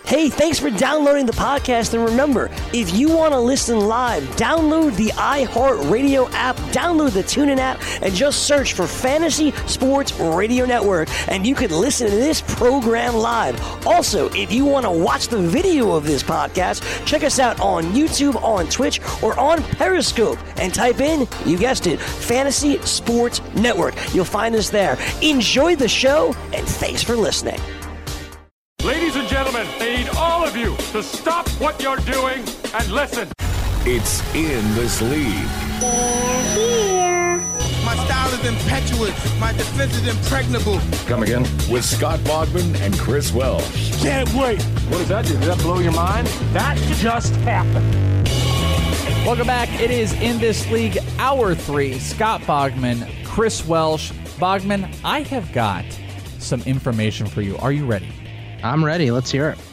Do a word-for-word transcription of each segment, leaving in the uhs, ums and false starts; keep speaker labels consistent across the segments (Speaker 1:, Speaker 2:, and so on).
Speaker 1: Hey, thanks for downloading the podcast, and remember, if you want to listen live, download the iHeartRadio app, download the TuneIn app, and just search for Fantasy Sports Radio Network, and you can listen to this program live. Also, if you want to watch the video of this podcast, check us out on YouTube, on Twitch, or on Periscope, and type in, you guessed it, Fantasy Sports Network. You'll find us there. Enjoy the show, and thanks for listening.
Speaker 2: Ladies and gentlemen, I need all of you to stop what you're doing and listen.
Speaker 3: It's In This League.
Speaker 4: They're here.
Speaker 5: My style is impetuous. My defense is impregnable.
Speaker 3: Come again? With Scott Bogman and Chris Welsh.
Speaker 2: Can't wait. What does that do? Did that blow your mind? That just happened.
Speaker 6: Welcome back. It is In This League, Hour three. Scott Bogman, Chris Welsh. Bogman, I have got some information for you. Are you ready?
Speaker 7: I'm ready. Let's hear it.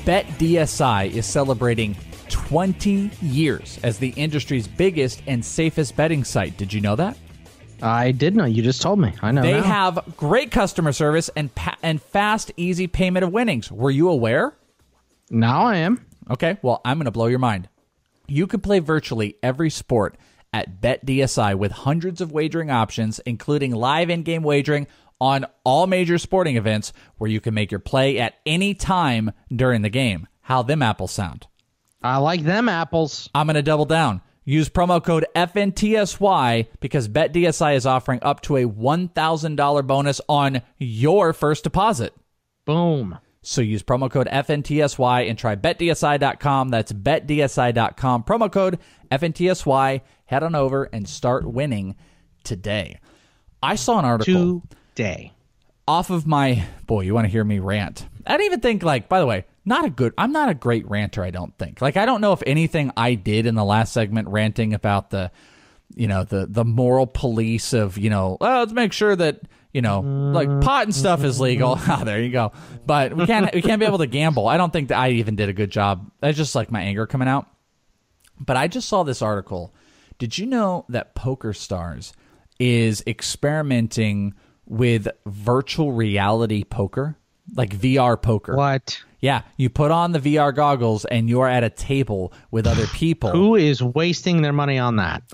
Speaker 6: BetDSI is celebrating twenty years as the industry's biggest and safest betting site. Did you know that?
Speaker 7: I did know. You just told me. I know
Speaker 6: They
Speaker 7: now.
Speaker 6: have great customer service and pa- and fast, easy payment of winnings. Were you aware?
Speaker 7: Now I am.
Speaker 6: Okay, well, I'm going to blow your mind. You can play virtually every sport at BetDSI with hundreds of wagering options, including live in-game wagering on all major sporting events where you can make your play at any time during the game. How them apples sound?
Speaker 7: I like them apples.
Speaker 6: I'm going to double down. Use promo code F N T S Y because BetDSI is offering up to a one thousand dollars bonus on your first deposit.
Speaker 7: Boom.
Speaker 6: So use promo code F N T S Y and try Bet D S I dot com. That's Bet D S I dot com. Promo code F N T S Y. Head on over and start winning today. I saw an article.
Speaker 7: Day
Speaker 6: off of my boy. You want to hear me rant? I don't even think like. By the way, not a good. I'm not a great ranter. I don't think. Like I don't know if anything I did in the last segment ranting about the, you know, the the moral police of you know. Well, let's make sure that you know, like pot and stuff is legal. Ah, there you go. But we can't we can't be able to gamble. I don't think that I even did a good job. That's just like my anger coming out. But I just saw this article. Did you know that PokerStars is experimenting with virtual reality poker, like V R poker?
Speaker 7: What?
Speaker 6: Yeah, you put on the V R goggles and you're at a table with other people.
Speaker 7: Who is wasting their money on that?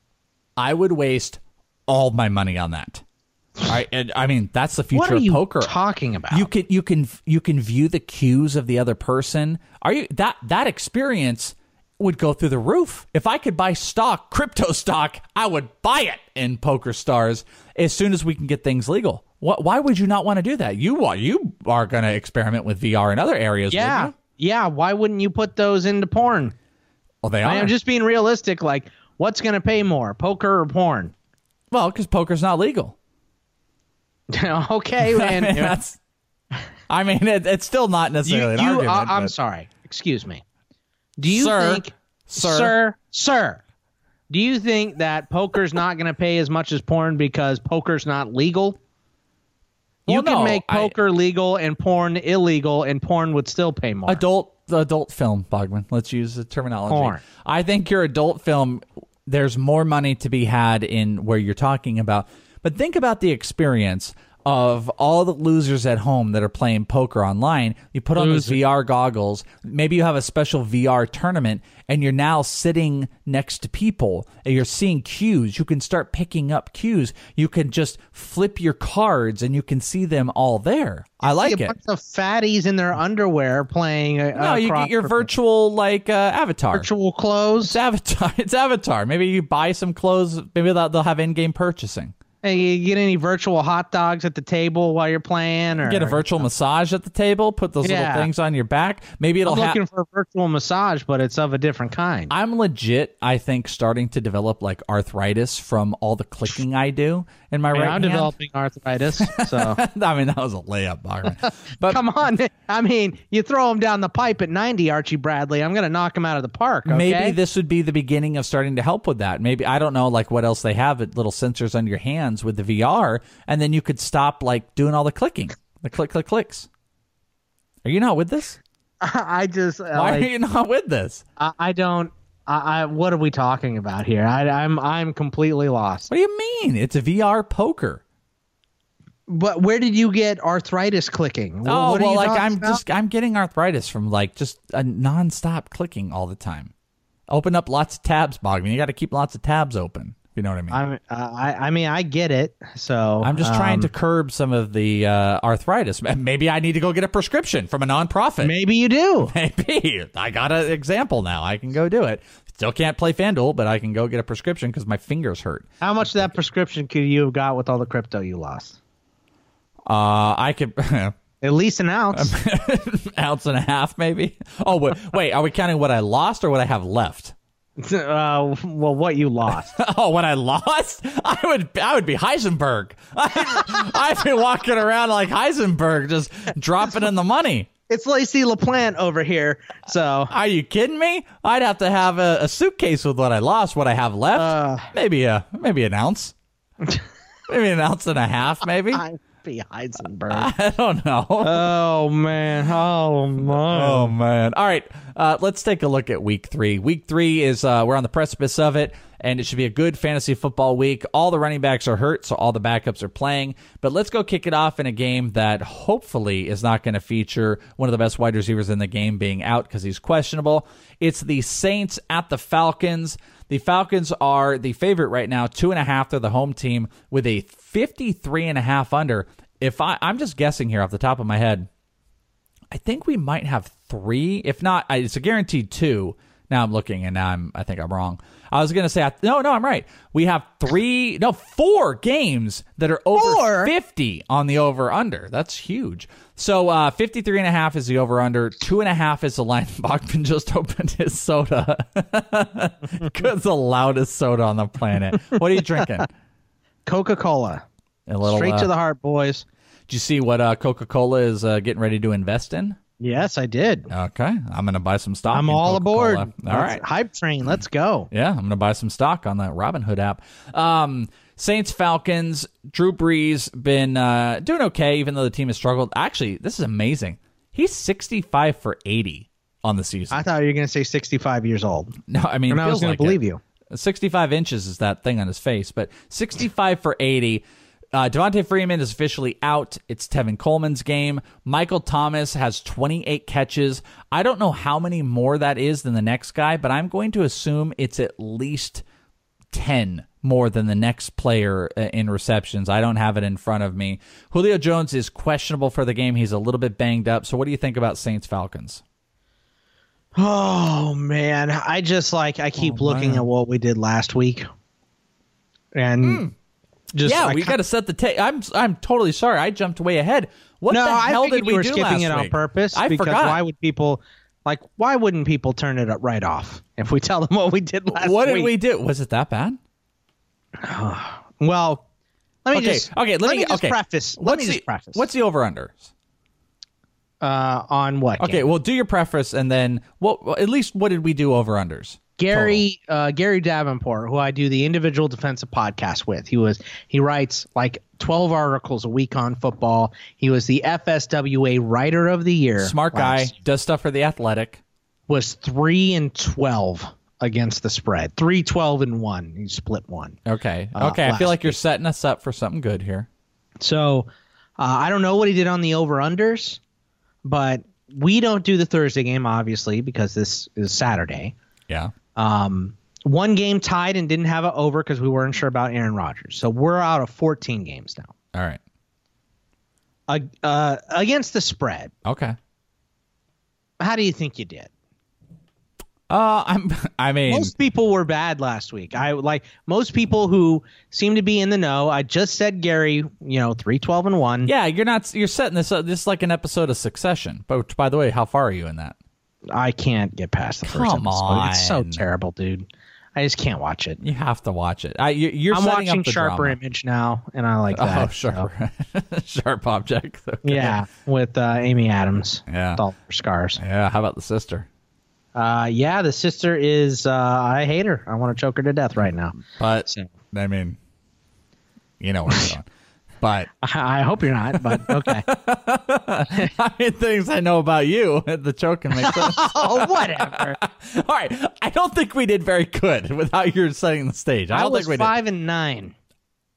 Speaker 6: I would waste all my money on that. All right, and I mean that's the future
Speaker 7: what are
Speaker 6: of
Speaker 7: you
Speaker 6: poker.
Speaker 7: Talking about?
Speaker 6: You can you can you can view the cues of the other person. Are you that that experience would go through the roof. If I could buy stock, crypto stock, I would buy it in PokerStars as soon as we can get things legal. What? Why would you not want to do that? You you are going to experiment with V R in other areas.
Speaker 7: Yeah,
Speaker 6: wouldn't
Speaker 7: yeah. Why wouldn't you put those into porn?
Speaker 6: Well, they are.
Speaker 7: I am just being realistic. Like, what's going to pay more, poker or porn?
Speaker 6: Well, because poker's not legal.
Speaker 7: Okay, man.
Speaker 6: I mean, that's. I mean, it, it's still not necessarily
Speaker 7: you,
Speaker 6: an
Speaker 7: you,
Speaker 6: argument.
Speaker 7: uh, I'm
Speaker 6: but-
Speaker 7: sorry. Excuse me. Do you
Speaker 6: Sir,
Speaker 7: think,
Speaker 6: sir.
Speaker 7: sir, sir, do you think that poker's not going to pay as much as porn because poker's not legal?
Speaker 6: Well,
Speaker 7: you can
Speaker 6: no,
Speaker 7: make
Speaker 6: I-
Speaker 7: poker legal and porn illegal, and porn would still pay more.
Speaker 6: Adult adult film, Bogman. Let's use the terminology.
Speaker 7: Porn.
Speaker 6: I think your adult film, there's more money to be had in where you're talking about. But think about the experience of all the losers at home that are playing poker online. You put on those V R goggles. Maybe you have a special V R tournament, and you're now sitting next to people, and you're seeing cues. You can start picking up cues. You can just flip your cards, and you can see them all there. I like
Speaker 7: a
Speaker 6: it.
Speaker 7: bunch of fatties in their underwear playing. Uh,
Speaker 6: No, you get your virtual like uh, avatar.
Speaker 7: virtual clothes.
Speaker 6: It's Avatar. It's Avatar. Maybe you buy some clothes. Maybe they'll, they'll have in-game purchasing.
Speaker 7: Hey, you get any virtual hot dogs at the table while you're playing, or
Speaker 6: Get a virtual massage at the table. Put those
Speaker 7: Yeah.
Speaker 6: little things on your back. Maybe it'll
Speaker 7: I'm
Speaker 6: have.
Speaker 7: looking for a virtual massage, but it's of a different kind.
Speaker 6: I'm legit, I think, starting to develop like arthritis from all the clicking I do in my
Speaker 7: I mean,
Speaker 6: right
Speaker 7: I'm
Speaker 6: hand.
Speaker 7: developing arthritis, so
Speaker 6: I mean, that was a layup, Byron. But
Speaker 7: come on. I mean, you throw him down the pipe at ninety, Archie Bradley. I'm going to knock him out of the park. Okay?
Speaker 6: maybe this would be the beginning of starting to help with that. Maybe, I don't know, like what else they have, but little sensors on your hands with the V R, and then you could stop like doing all the clicking, the click, click, clicks. Are you not with this?
Speaker 7: I just uh,
Speaker 6: Why
Speaker 7: like,
Speaker 6: are you not with this?
Speaker 7: I, I don't. I, I what are we talking about here? I, I'm I'm completely lost.
Speaker 6: What do you mean? It's a V R poker.
Speaker 7: But where did you get arthritis clicking?
Speaker 6: Oh,
Speaker 7: What are
Speaker 6: well,
Speaker 7: you
Speaker 6: like
Speaker 7: talking
Speaker 6: I'm
Speaker 7: about?
Speaker 6: just I'm getting arthritis from like just a nonstop clicking all the time. Open up lots of tabs, Bogman. You got to keep lots of tabs open. If you know what I mean.
Speaker 7: I'm, uh, I, I mean, I get it. So
Speaker 6: I'm just trying
Speaker 7: um,
Speaker 6: to curb some of the uh, arthritis. Maybe I need to go get a prescription from a nonprofit.
Speaker 7: Maybe you do.
Speaker 6: Maybe. I got an example now. I can go do it. Still can't play FanDuel, but I can go get a prescription because my fingers hurt.
Speaker 7: How much of that prescription could you have got with all the crypto you lost?
Speaker 6: Uh, I could
Speaker 7: At least an ounce.
Speaker 6: ounce and a half, maybe. Oh, wait, wait. Are we counting what I lost or what I have left?
Speaker 7: uh, well, what you lost.
Speaker 6: Oh, what I lost? I would, I would be Heisenberg. I, I'd be walking around like Heisenberg, just dropping in the money.
Speaker 7: It's Lacey LaPlante over here. So
Speaker 6: Are you kidding me? I'd have to have a, a suitcase with what I lost, what I have left.
Speaker 7: Uh,
Speaker 6: maybe a, maybe an ounce, maybe an ounce and a half, maybe.
Speaker 7: I'd be Heisenberg.
Speaker 6: I don't know.
Speaker 7: Oh man. Oh man.
Speaker 6: Oh man! All right, uh, let's take a look at week three. Week three is uh, we're on the precipice of it, and it should be a good fantasy football week. All the running backs are hurt, so all the backups are playing. But let's go kick it off in a game that hopefully is not going to feature one of the best wide receivers in the game being out because he's questionable. It's the Saints at the Falcons. The Falcons are the favorite right now, two and a half. They're the home team with a fifty-three and a half under. If I, I'm just guessing here off the top of my head, I think we might have three. If not, it's a guaranteed two. Now I'm looking, and now I'm. I think I'm wrong. I was going to say, no, no, I'm right. We have three, no, four games that are over
Speaker 7: Four?
Speaker 6: fifty on the over-under. That's huge. So uh, fifty-three and a half is the over-under. Two and a half is the line. Bachman just opened his soda. It's the loudest soda on the planet. What are you drinking?
Speaker 7: Coca-Cola.
Speaker 6: A little,
Speaker 7: Straight
Speaker 6: uh,
Speaker 7: to the heart, boys.
Speaker 6: Did you see what uh, Coca-Cola is uh, getting ready to invest in?
Speaker 7: Yes, I did.
Speaker 6: Okay, I'm going to buy some stock.
Speaker 7: I'm
Speaker 6: in
Speaker 7: all
Speaker 6: Coca-Cola.
Speaker 7: aboard.
Speaker 6: All
Speaker 7: Let's-
Speaker 6: right.
Speaker 7: Hype train. Let's go.
Speaker 6: Yeah, I'm going to buy some stock on that Robinhood app. Um, Saints, Falcons, Drew Brees been uh, doing okay, even though the team has struggled. Actually, this is amazing. He's sixty-five for eighty on the season.
Speaker 7: I thought you were going to say sixty-five years old.
Speaker 6: no, I mean,
Speaker 7: And
Speaker 6: it
Speaker 7: I was
Speaker 6: feels
Speaker 7: going
Speaker 6: like
Speaker 7: to believe
Speaker 6: it.
Speaker 7: you.
Speaker 6: sixty-five inches is that thing on his face, but sixty-five for eighty. Uh, Devontae Freeman is officially out. It's Tevin Coleman's game. Michael Thomas has twenty-eight catches. I don't know how many more that is than the next guy, but I'm going to assume it's at least ten more than the next player uh, in receptions. I don't have it in front of me. Julio Jones is questionable for the game. He's a little bit banged up. So what do you think about Saints Falcons?
Speaker 7: Oh man, I just like I keep
Speaker 6: Oh,
Speaker 7: looking
Speaker 6: man.
Speaker 7: at what we did last week, and just
Speaker 6: yeah,
Speaker 7: I
Speaker 6: we
Speaker 7: ki-
Speaker 6: got to set the tape. I'm I'm totally sorry. I jumped way ahead. What
Speaker 7: no,
Speaker 6: the
Speaker 7: I
Speaker 6: hell
Speaker 7: figured
Speaker 6: did we
Speaker 7: you were
Speaker 6: do
Speaker 7: skipping
Speaker 6: last
Speaker 7: it on
Speaker 6: week?
Speaker 7: purpose.
Speaker 6: I
Speaker 7: because
Speaker 6: forgot.
Speaker 7: why would people like? Why wouldn't people turn it up right off if we tell them what we did last
Speaker 6: What
Speaker 7: week?
Speaker 6: did we do? Was it that bad?
Speaker 7: Well, let me
Speaker 6: Okay,
Speaker 7: just
Speaker 6: okay. Let, me,
Speaker 7: just
Speaker 6: okay.
Speaker 7: preface. Let
Speaker 6: What's
Speaker 7: me
Speaker 6: the,
Speaker 7: just preface.
Speaker 6: What's the over under?
Speaker 7: uh, on what?
Speaker 6: Okay,
Speaker 7: game?
Speaker 6: well, do your preface, and then what? Well, at least what did we do over unders?
Speaker 7: Gary uh, Gary Davenport, who I do the individual defensive podcast with. He was he writes like twelve articles a week on football. He was the F S W A Writer of the Year.
Speaker 6: Smart guy,
Speaker 7: last-
Speaker 6: does stuff for the Athletic.
Speaker 7: Was three and twelve against the spread. Three twelve and one. He split one.
Speaker 6: Okay,
Speaker 7: Uh,
Speaker 6: okay. I feel
Speaker 7: last
Speaker 6: like you're setting us up for something good here.
Speaker 7: So uh, I don't know what he did on the over unders, but we don't do the Thursday game obviously because this is Saturday.
Speaker 6: Yeah.
Speaker 7: Um, one game tied and didn't have an over because we weren't sure about Aaron Rodgers. So we're out of fourteen games now.
Speaker 6: All right.
Speaker 7: Uh, uh, against the spread,
Speaker 6: Okay.
Speaker 7: how do you think you did?
Speaker 6: Uh, I'm. I mean,
Speaker 7: Most people were bad last week. I like most people who seem to be in the know. I just said Gary, you know, three twelve and one.
Speaker 6: yeah. You're not. You're setting this up. This is like an episode of Succession. But by the way, how far are you in that?
Speaker 7: I can't get past the first
Speaker 6: Come
Speaker 7: episode. It's so
Speaker 6: on.
Speaker 7: terrible, dude. I just can't watch it.
Speaker 6: You have to watch it. I, you, you're
Speaker 7: I'm
Speaker 6: setting
Speaker 7: watching
Speaker 6: up the
Speaker 7: Sharper
Speaker 6: drama.
Speaker 7: Image now, and I like that.
Speaker 6: Oh, sharp, sharp object. Okay.
Speaker 7: Yeah, with uh, Amy Adams.
Speaker 6: Yeah.
Speaker 7: With all her scars.
Speaker 6: Yeah. How about the sister?
Speaker 7: Uh, yeah, the sister is. Uh, I hate her. I want to choke her to death right now.
Speaker 6: But
Speaker 7: So-
Speaker 6: I mean, you know where I'm going. But
Speaker 7: I, I hope you're not, but okay.
Speaker 6: I mean, things I know about you, the choking makes sense.
Speaker 7: Oh, whatever.
Speaker 6: All right, I don't think we did very good with how you're setting the stage. I
Speaker 7: I
Speaker 6: don't
Speaker 7: was
Speaker 6: think we
Speaker 7: five and nine.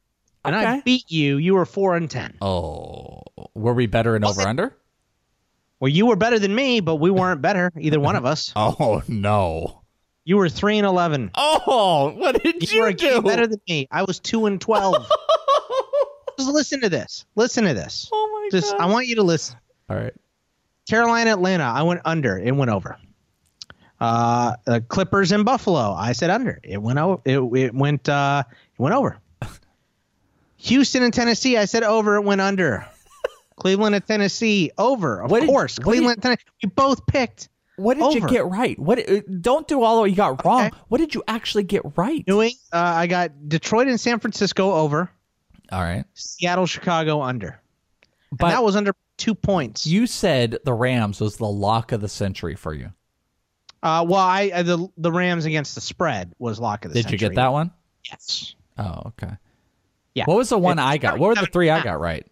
Speaker 7: and
Speaker 6: Okay.
Speaker 7: I beat you. You were four and ten.
Speaker 6: Oh, were we better in over under?
Speaker 7: Well, you were better than me, but we weren't better, either one of us.
Speaker 6: Oh no.
Speaker 7: You were three and eleven.
Speaker 6: Oh, what did
Speaker 7: You
Speaker 6: you,
Speaker 7: were a
Speaker 6: do?
Speaker 7: game better than me. I was two and twelve. Just listen to this. Listen to this.
Speaker 6: Oh my
Speaker 7: Just,
Speaker 6: God.
Speaker 7: I want you to listen.
Speaker 6: All right.
Speaker 7: Carolina, Atlanta. I went under. It went over. Uh, uh, Clippers and Buffalo. I said under. It went over. It, it went. Uh, it went over. Houston and Tennessee. I said over. It went under. Cleveland and Tennessee. Over. Of
Speaker 6: What did-
Speaker 7: course.
Speaker 6: what
Speaker 7: Cleveland and Tennessee. We both picked.
Speaker 6: What did you
Speaker 7: over.
Speaker 6: get right? What? uh, Don't do all of what you got wrong.
Speaker 7: Okay.
Speaker 6: What did you actually get right?
Speaker 7: New England, uh, I got Detroit and San Francisco over.
Speaker 6: All right.
Speaker 7: Seattle, Chicago under. And
Speaker 6: But
Speaker 7: that was under two points.
Speaker 6: you said the Rams was the lock of the century for you.
Speaker 7: Uh, well, I uh, the the Rams against the spread was lock of the
Speaker 6: Did
Speaker 7: century.
Speaker 6: you get that one?
Speaker 7: Yes.
Speaker 6: Oh, okay.
Speaker 7: Yeah.
Speaker 6: What was the one
Speaker 7: It's
Speaker 6: I got? What were the three I got right?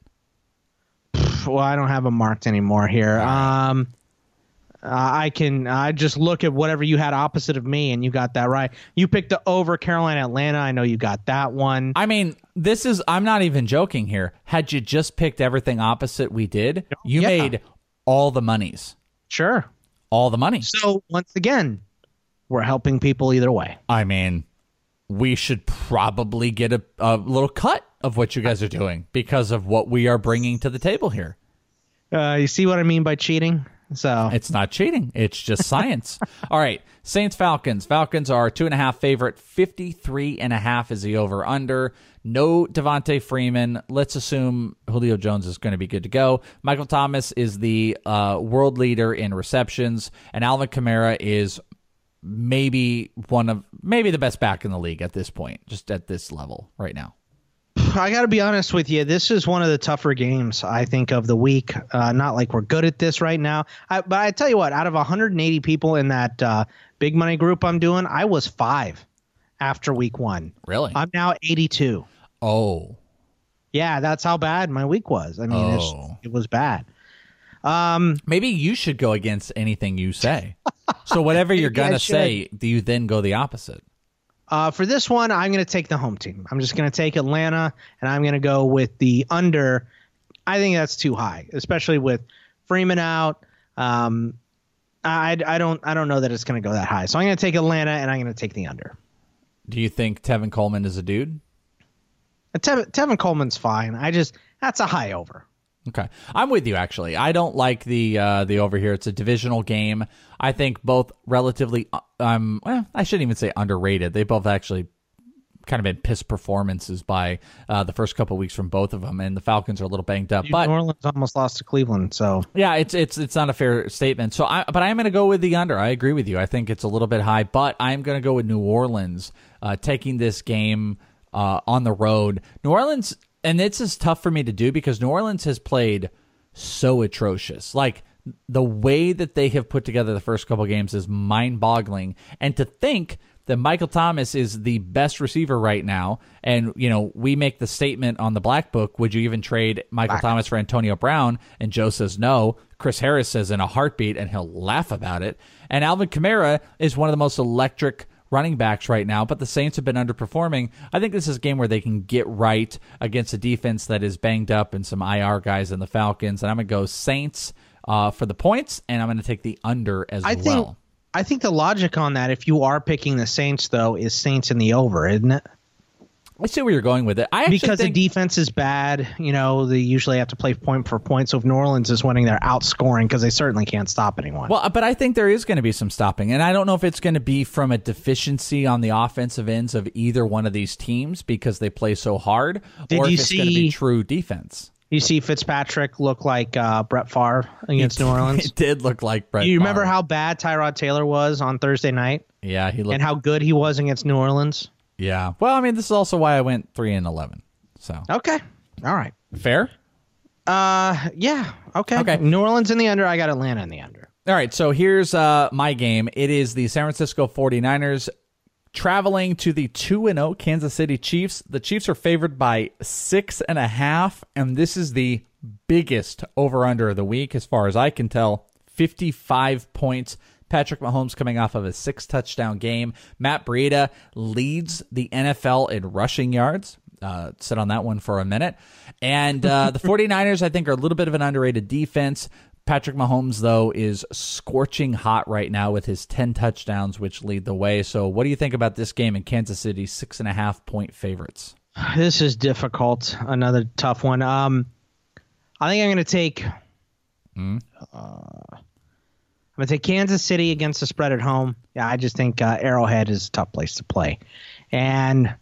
Speaker 7: Well, I don't have them marked anymore here. Um, uh, I can I just look at whatever you had opposite of me, and you got that right. You picked the over Carolina, Atlanta. I know you got that one.
Speaker 6: I mean, this is, I'm not even joking here. Had you just picked everything opposite we did, you
Speaker 7: Yeah.
Speaker 6: made all the monies.
Speaker 7: Sure.
Speaker 6: All the money.
Speaker 7: So once again, we're helping people either way.
Speaker 6: I mean, we should probably get a, a little cut of what you guys are doing because of what we are bringing to the table here.
Speaker 7: Uh, you see what I mean by cheating? So
Speaker 6: It's not cheating. It's just science. All right. Saints Falcons. Falcons are two and a half favorite. fifty-three and a half is the over under. No Devontae Freeman. Let's assume Julio Jones is going to be good to go. Michael Thomas is the uh, world leader in receptions, and Alvin Kamara is maybe one of maybe the best back in the league at this point, just at this level right now.
Speaker 7: I got to be honest with you. This is one of the tougher games, I think, of the week. Uh, not like we're good at this right now. I, but I tell you what, out of one hundred eighty people in that uh, big money group I'm doing, I was five after week one.
Speaker 6: Really?
Speaker 7: I'm now eighty-two.
Speaker 6: Oh.
Speaker 7: Yeah, that's how bad my week was. I mean, it's,
Speaker 6: Oh.
Speaker 7: it was bad. Um,
Speaker 6: Maybe you should go against anything you say. So whatever you're
Speaker 7: Maybe I
Speaker 6: going to
Speaker 7: should.
Speaker 6: say, do you then go the opposite?
Speaker 7: uh, for this one, I'm going to take the home team. I'm just going to take Atlanta, and I'm going to go with the under. I think that's too high, especially with Freeman out. Um, I, I don't I don't know that it's going to go that high. So I'm going to take Atlanta, and I'm going to take the under.
Speaker 6: Do you think Tevin Coleman is a dude?
Speaker 7: Tevin, Tevin Coleman's fine. I just that's a high over.
Speaker 6: Okay. I'm with you, actually. I don't like the uh, the over here. It's a divisional game. I think both relatively, um, well, I shouldn't even say underrated. They both actually kind of been piss performances by uh, the first couple of weeks from both of them, and the Falcons are a little banged up. But
Speaker 7: New Orleans almost lost to Cleveland, so
Speaker 6: yeah, it's it's it's not a fair statement. So, I, but I'm going to go with the under. I agree with you. I think it's a little bit high, but I'm going to go with New Orleans uh, taking this game uh, on the road. New Orleans, and this is tough for me to do because New Orleans has played so atrocious. Like the way that they have put together the first couple games is mind-boggling, and to think that Michael Thomas is the best receiver right now, and you know we make the statement on the Black Book, would you even trade Michael Thomas for Antonio Brown? And Joe says no. Chris Harris says in a heartbeat, and he'll laugh about it. And Alvin Kamara is one of the most electric running backs right now, but the Saints have been underperforming. I think this is a game where they can get right against a defense that is banged up and some I R guys in the Falcons, and I'm going to go Saints uh, for the points, and I'm going to take the under as
Speaker 7: I
Speaker 6: well.
Speaker 7: think I think the logic on that, if you are picking the Saints, though, is Saints in the over, isn't it?
Speaker 6: I see where you're going with it. I actually
Speaker 7: Because
Speaker 6: think,
Speaker 7: the defense is bad. You know, they usually have to play point for point. So if New Orleans is winning, they're outscoring because they certainly can't stop anyone.
Speaker 6: Well, but I think there is going to be some stopping, and I don't know if it's going to be from a deficiency on the offensive ends of either one of these teams because they play so hard,
Speaker 7: Did
Speaker 6: or
Speaker 7: you
Speaker 6: if it's going to be
Speaker 7: see-
Speaker 6: true defense.
Speaker 7: You see Fitzpatrick look like uh, Brett Favre against New Orleans.
Speaker 6: It did look like Brett.
Speaker 7: You remember
Speaker 6: Favre.
Speaker 7: how bad Tyrod Taylor was on Thursday night
Speaker 6: Yeah, he looked.
Speaker 7: and how good he was against New Orleans?
Speaker 6: yeah. Well, I mean, this is also why I went three and eleven. So
Speaker 7: Okay. All right.
Speaker 6: fair.
Speaker 7: Uh, yeah. Okay.
Speaker 6: Okay.
Speaker 7: New Orleans in the under. I got Atlanta in the under.
Speaker 6: All right, so here's uh, my game. It is the San Francisco forty-niners traveling to the two and oh Kansas City Chiefs. The Chiefs are favored by six and a half, and this is the biggest over-under of the week as far as I can tell. fifty-five points. Patrick Mahomes coming off of a six-touchdown game. Matt Breida leads the N F L in rushing yards. uh, sit on that one for a minute. And uh, the 49ers, I think, are a little bit of an underrated defense. Patrick Mahomes, though, is scorching hot right now with his ten touchdowns, which lead the way. So what do you think about this game in Kansas City, six and a half point favorites?
Speaker 7: This is difficult. Another tough one. Um, I think I'm going to take mm. uh, I'm going to take Kansas City against the spread at home. Yeah, I just think uh, Arrowhead is a tough place to play. And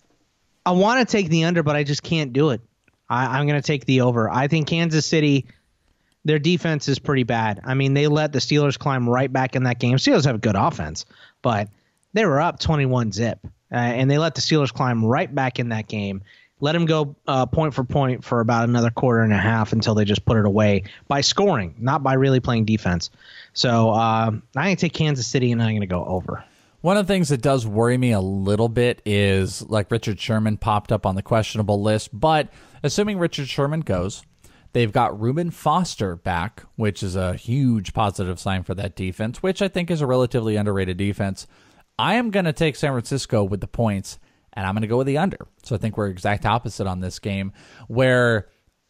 Speaker 7: I want to take the under, but I just can't do it. I, I'm going to take the over. I think Kansas City, their defense is pretty bad. I mean, they let the Steelers climb right back in that game. Steelers have a good offense, but they were up twenty-one zip, uh, and they let the Steelers climb right back in that game. Let them go uh, point for point for about another quarter and a half until they just put it away by scoring, not by really playing defense. So uh, I'm going to take Kansas City, and I'm going to go over.
Speaker 6: One of the things that does worry me a little bit is, like, Richard Sherman popped up on the questionable list, but assuming Richard Sherman goes, they've got Reuben Foster back, which is a huge positive sign for that defense, which I think is a relatively underrated defense. I am going to take San Francisco with the points, and I'm going to go with the under. So I think we're exact opposite on this game, where,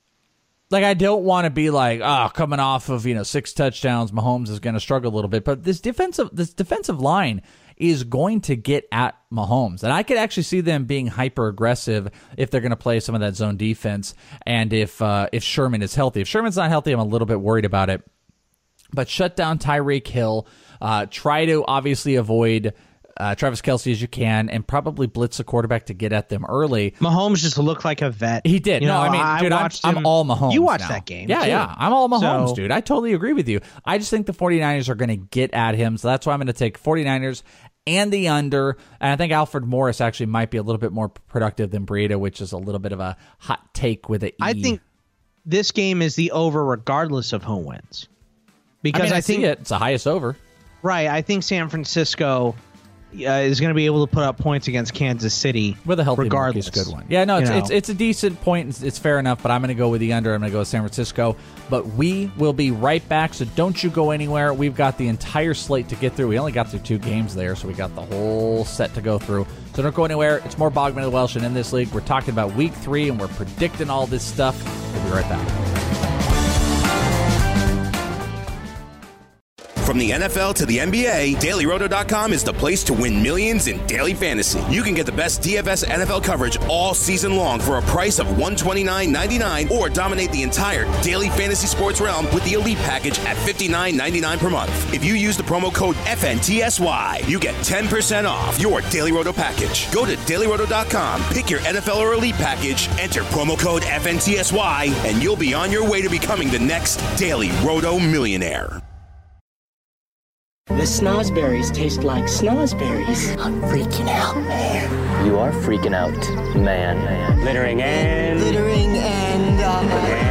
Speaker 6: like, I don't want to be like, oh, coming off of, you know, six touchdowns, Mahomes is going to struggle a little bit. But this defensive this defensive line is going to get at Mahomes. And I could actually see them being hyper-aggressive if they're going to play some of that zone defense, and if uh, if Sherman is healthy. If Sherman's not healthy, I'm a little bit worried about it. But shut down Tyreek Hill. Uh, try to obviously avoid uh, Travis Kelce as you can, and probably blitz the quarterback to get at them early.
Speaker 7: Mahomes just looked like a vet.
Speaker 6: He did.
Speaker 7: You
Speaker 6: no,
Speaker 7: know,
Speaker 6: I mean,
Speaker 7: I
Speaker 6: dude, I'm, I'm all Mahomes.
Speaker 7: You watched
Speaker 6: now.
Speaker 7: that game.
Speaker 6: Yeah,
Speaker 7: too.
Speaker 6: yeah. I'm all Mahomes,
Speaker 7: so,
Speaker 6: dude. I totally agree with you. I just think the 49ers are going to get at him, so that's why I'm going to take 49ers and the under. And I think Alfred Morris actually might be a little bit more productive than Breida, which is a little bit of a hot take with an E.
Speaker 7: I think this game is the over regardless of who wins. Because
Speaker 6: I, mean, I,
Speaker 7: I think
Speaker 6: see it. It's the highest over.
Speaker 7: Right. I think San Francisco uh, is going to be able to put up points against Kansas City
Speaker 6: with a healthy
Speaker 7: regardless.
Speaker 6: Marquise Goodwin. Yeah, no, it's,
Speaker 7: you know.
Speaker 6: it's it's a decent point. It's, it's fair enough, but I'm going to go with the under. I'm going to go with San Francisco. But we will be right back, so don't you go anywhere. We've got the entire slate to get through. We only got through two games there, so we got the whole set to go through. So don't go anywhere. It's more Bogman and Welsh, and in this league, we're talking about week three, and we're predicting all this stuff. We'll be right back.
Speaker 8: From the N F L to the N B A, Daily Roto dot com is the place to win millions in daily fantasy. You can get the best D F S N F L coverage all season long for a price of one hundred twenty-nine ninety-nine, or dominate the entire daily fantasy sports realm with the Elite package at fifty-nine ninety-nine per month. If you use the promo code F N T S Y, you get ten percent off your Daily Roto package. Go to Daily Roto dot com, pick your N F L or Elite package, enter promo code F N T S Y, and you'll be on your way to becoming the next Daily Roto millionaire.
Speaker 9: The snozberries taste like snozberries. I'm freaking out, man.
Speaker 10: You are freaking out, man.
Speaker 9: Littering and...
Speaker 11: Littering and... Um,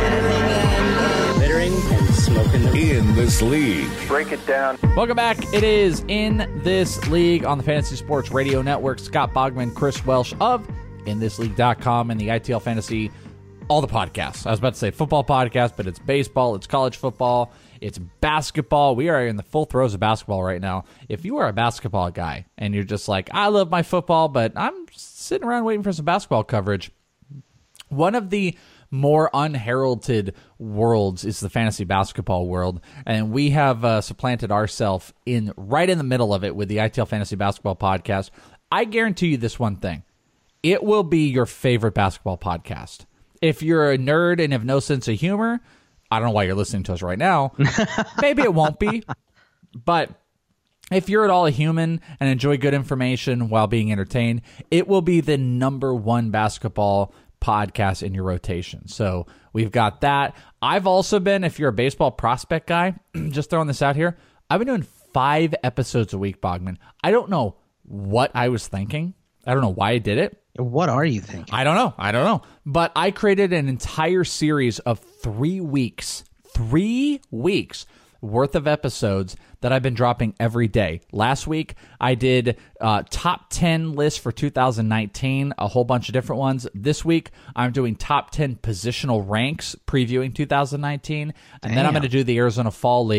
Speaker 9: and littering and smoking the...
Speaker 3: In this league.
Speaker 5: Break it down.
Speaker 6: Welcome back. It is In This League on the Fantasy Sports Radio Network. Scott Bogman, Chris Welsh of In This League dot com and the I T L Fantasy, all the podcasts. I was about to say football podcast, but it's baseball, it's college football, it's basketball. We are in the full throes of basketball right now. If you are a basketball guy and you're just like, I love my football, but I'm sitting around waiting for some basketball coverage, one of the more unheralded worlds is the fantasy basketball world, and we have uh, supplanted ourselves in right in the middle of it with the I T L Fantasy Basketball Podcast. I guarantee you this one thing. It will be your favorite basketball podcast. If you're a nerd and have no sense of humor, I don't know why you're listening to us right now. Maybe it won't be. But if you're at all a human and enjoy good information while being entertained, it will be the number one basketball podcast in your rotation. So we've got that. I've also been, if you're a baseball prospect guy, just throwing this out here, I've been doing five episodes a week, Bogman. I don't know what I was thinking. I don't know why I did it.
Speaker 7: What are you thinking?
Speaker 6: I don't know. I don't know. But I created an entire series of three weeks, three weeks worth of episodes that I've been dropping every day. Last week, I did uh, top ten lists for two thousand nineteen, a whole bunch of different ones. This week, I'm doing top ten positional ranks previewing two thousand nineteen. And Damn. Then I'm going to do the Arizona Fall League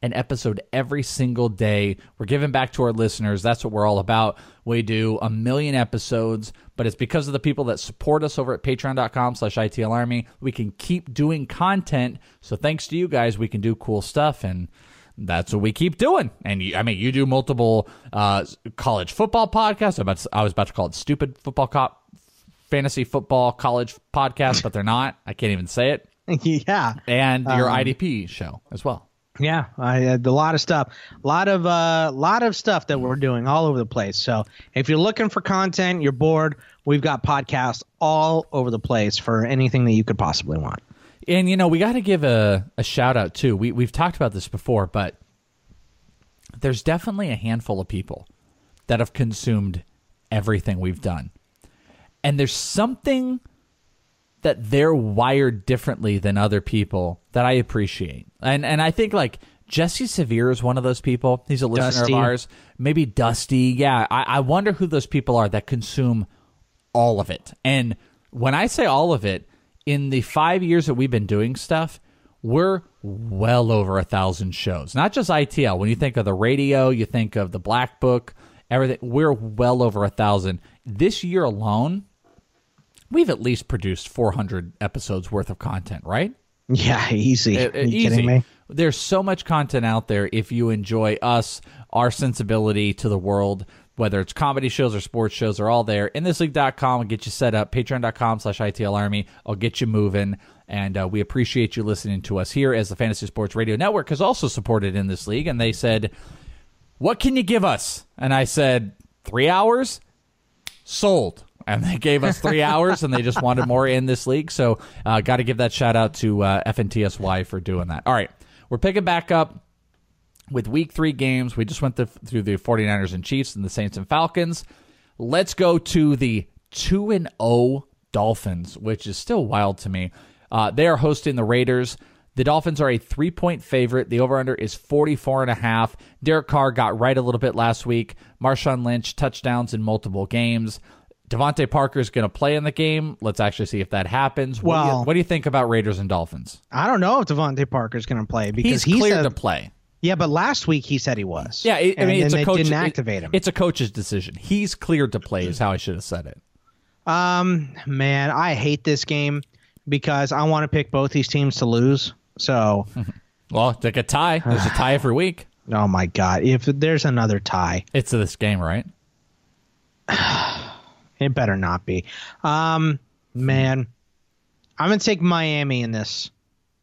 Speaker 6: an episode every single day. We're giving back to our listeners. That's what we're all about. We do a million episodes, but it's because of the people that support us over at patreon.com slash ITL Army. We can keep doing content. So thanks to you guys, we can do cool stuff, and that's what we keep doing. And you, I mean, you do multiple uh, college football podcasts. I'm about to, I was about to call it stupid football cop, fantasy football college podcast, but they're not. I can't even say it.
Speaker 7: Yeah.
Speaker 6: And your
Speaker 7: Um,
Speaker 6: I D P show as well.
Speaker 7: Yeah, I had a lot of stuff, a lot of uh, lot of stuff that we're doing all over the place. So if you're looking for content, you're bored, we've got podcasts all over the place for anything that you could possibly want.
Speaker 6: And, you know, we got to give a, a shout out, too. We, we've talked about this before, but there's definitely a handful of people that have consumed everything we've done. And there's something that they're wired differently than other people that I appreciate. And and I think, like, Jesse Severe is one of those people. He's a listener
Speaker 7: Dusty.
Speaker 6: of ours. Maybe Dusty. Yeah, I, I wonder who those people are that consume all of it. And when I say all of it, in the five years that we've been doing stuff, we're well over a thousand shows. Not just I T L. When you think of the radio, you think of the Black Book, everything. We're well over a thousand. This year alone, we've at least produced four hundred episodes worth of content, right?
Speaker 7: Yeah, easy.
Speaker 6: It,
Speaker 7: Are you
Speaker 6: easy.
Speaker 7: kidding me?
Speaker 6: There's so much content out there if you enjoy us, our sensibility to the world, whether it's comedy shows or sports shows, are all there. in this league dot com will get you set up. Patreon.com slash ITL Army. I'll get you moving. And uh, we appreciate you listening to us here, as the Fantasy Sports Radio Network has also supported In This League. And they said, what can you give us? And I said, three hours? Sold. And they gave us three hours, and they just wanted more In This League. So uh, got to give that shout out to uh, F N T S Y for doing that. All right, we're picking back up with week three games. We just went the, through the 49ers and Chiefs and the Saints and Falcons. Let's go to the two and oh Dolphins, which is still wild to me. Uh, they are hosting the Raiders. The Dolphins are a three-point favorite. The over-under is forty-four and a half. Derek Carr got right a little bit last week. Marshawn Lynch, touchdowns in multiple games. Devontae Parker is going to play in the game. Let's actually see if that happens. What,
Speaker 7: Well,
Speaker 6: do you, what do you think about Raiders and Dolphins?
Speaker 7: I don't know if Devontae Parker is going to play because
Speaker 6: He's
Speaker 7: he
Speaker 6: cleared
Speaker 7: said,
Speaker 6: to play.
Speaker 7: Yeah, but last week he said he was.
Speaker 6: Yeah, it, I
Speaker 7: and
Speaker 6: mean, it's
Speaker 7: then
Speaker 6: a
Speaker 7: they
Speaker 6: coach.
Speaker 7: didn't
Speaker 6: it-
Speaker 7: activate him.
Speaker 6: It's a coach's decision. He's cleared to play is how I should have said it.
Speaker 7: Um, man, I hate this game because I want to pick both these teams to lose. So,
Speaker 6: well, it's like a tie. There's a tie every week.
Speaker 7: Oh my God! If there's another tie,
Speaker 6: it's this game, right?
Speaker 7: It better not be. Um, man, I'm gonna take Miami in this.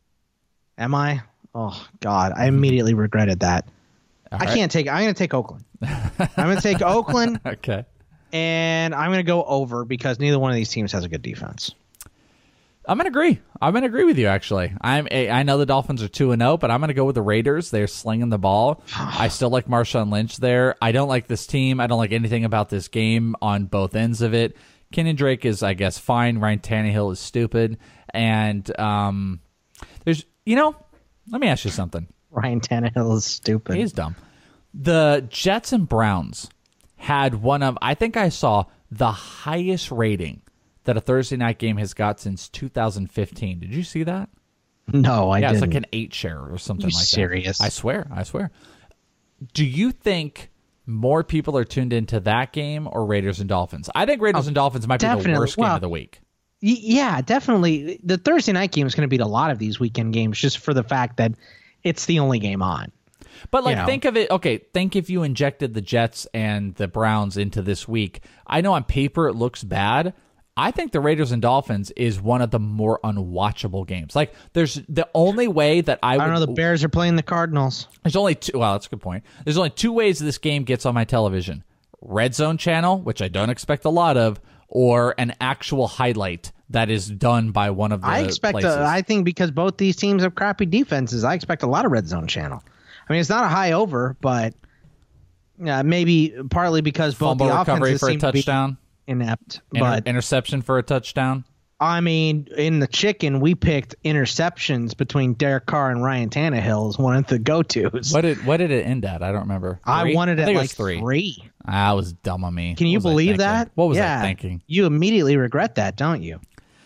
Speaker 7: Am I? Oh God, I immediately regretted that.
Speaker 6: All
Speaker 7: I
Speaker 6: right.
Speaker 7: can't take. I'm gonna take Oakland. I'm gonna take Oakland.
Speaker 6: Okay.
Speaker 7: And I'm gonna go over because neither one of these teams has a good defense.
Speaker 6: I'm gonna agree. I'm gonna agree with you. Actually, I'm. A, I know the Dolphins are two and zero, but I'm gonna go with the Raiders. They're slinging the ball. I still like Marshawn Lynch there. I don't like this team. I don't like anything about this game on both ends of it. Kenyon Drake is, I guess, fine. Ryan Tannehill is stupid, and um, there's, you know, let me ask you something.
Speaker 7: Ryan Tannehill is stupid.
Speaker 6: He's dumb. The Jets and Browns had one of, I think I saw the highest rating that a Thursday night game has got since two thousand fifteen. Did you see that?
Speaker 7: No, I
Speaker 6: yeah,
Speaker 7: didn't.
Speaker 6: it's like an eight share or something
Speaker 7: You
Speaker 6: like
Speaker 7: serious?
Speaker 6: that. I swear, I swear. Do you think more people are tuned into that game or Raiders and Dolphins? I think Raiders
Speaker 7: Oh,
Speaker 6: and Dolphins might be the
Speaker 7: definitely.
Speaker 6: worst game
Speaker 7: Well,
Speaker 6: of the week.
Speaker 7: Y- Yeah, definitely. The Thursday night game is going to beat a lot of these weekend games just for the fact that it's the only game on.
Speaker 6: But like,
Speaker 7: You know.
Speaker 6: think of it. Okay, think if you injected the Jets and the Browns into this week. I know on paper it looks bad. I think the Raiders and Dolphins is one of the more unwatchable games. Like, there's the only way that I,
Speaker 7: I
Speaker 6: would,
Speaker 7: don't know. The Bears are playing the Cardinals.
Speaker 6: There's only two. Well, that's a good point. There's only two ways this game gets on my television: Red Zone channel, which I don't expect a lot of, or an actual highlight that is done by one of the
Speaker 7: I expect.
Speaker 6: places.
Speaker 7: A, I think because both these teams have crappy defenses, I expect a lot of red zone channel. I mean, it's not a high over, but uh, maybe partly because both
Speaker 6: Fumble
Speaker 7: the
Speaker 6: recovery
Speaker 7: offenses
Speaker 6: for a
Speaker 7: seem to be
Speaker 6: touchdown.
Speaker 7: inept.
Speaker 6: Inter-
Speaker 7: but
Speaker 6: interception for a touchdown.
Speaker 7: I mean, in the chicken, we picked interceptions between Derek Carr and Ryan Tannehill as one of the go-tos.
Speaker 6: What did what did it end at? I don't remember.
Speaker 7: I
Speaker 6: Three?
Speaker 7: wanted
Speaker 6: I
Speaker 7: it
Speaker 6: think
Speaker 7: like
Speaker 6: was three.
Speaker 7: three.
Speaker 6: Ah, was dumb on me.
Speaker 7: Can you
Speaker 6: What was I
Speaker 7: believe
Speaker 6: thinking?
Speaker 7: that?
Speaker 6: What was
Speaker 7: yeah.
Speaker 6: I thinking?
Speaker 7: You immediately regret that, don't you?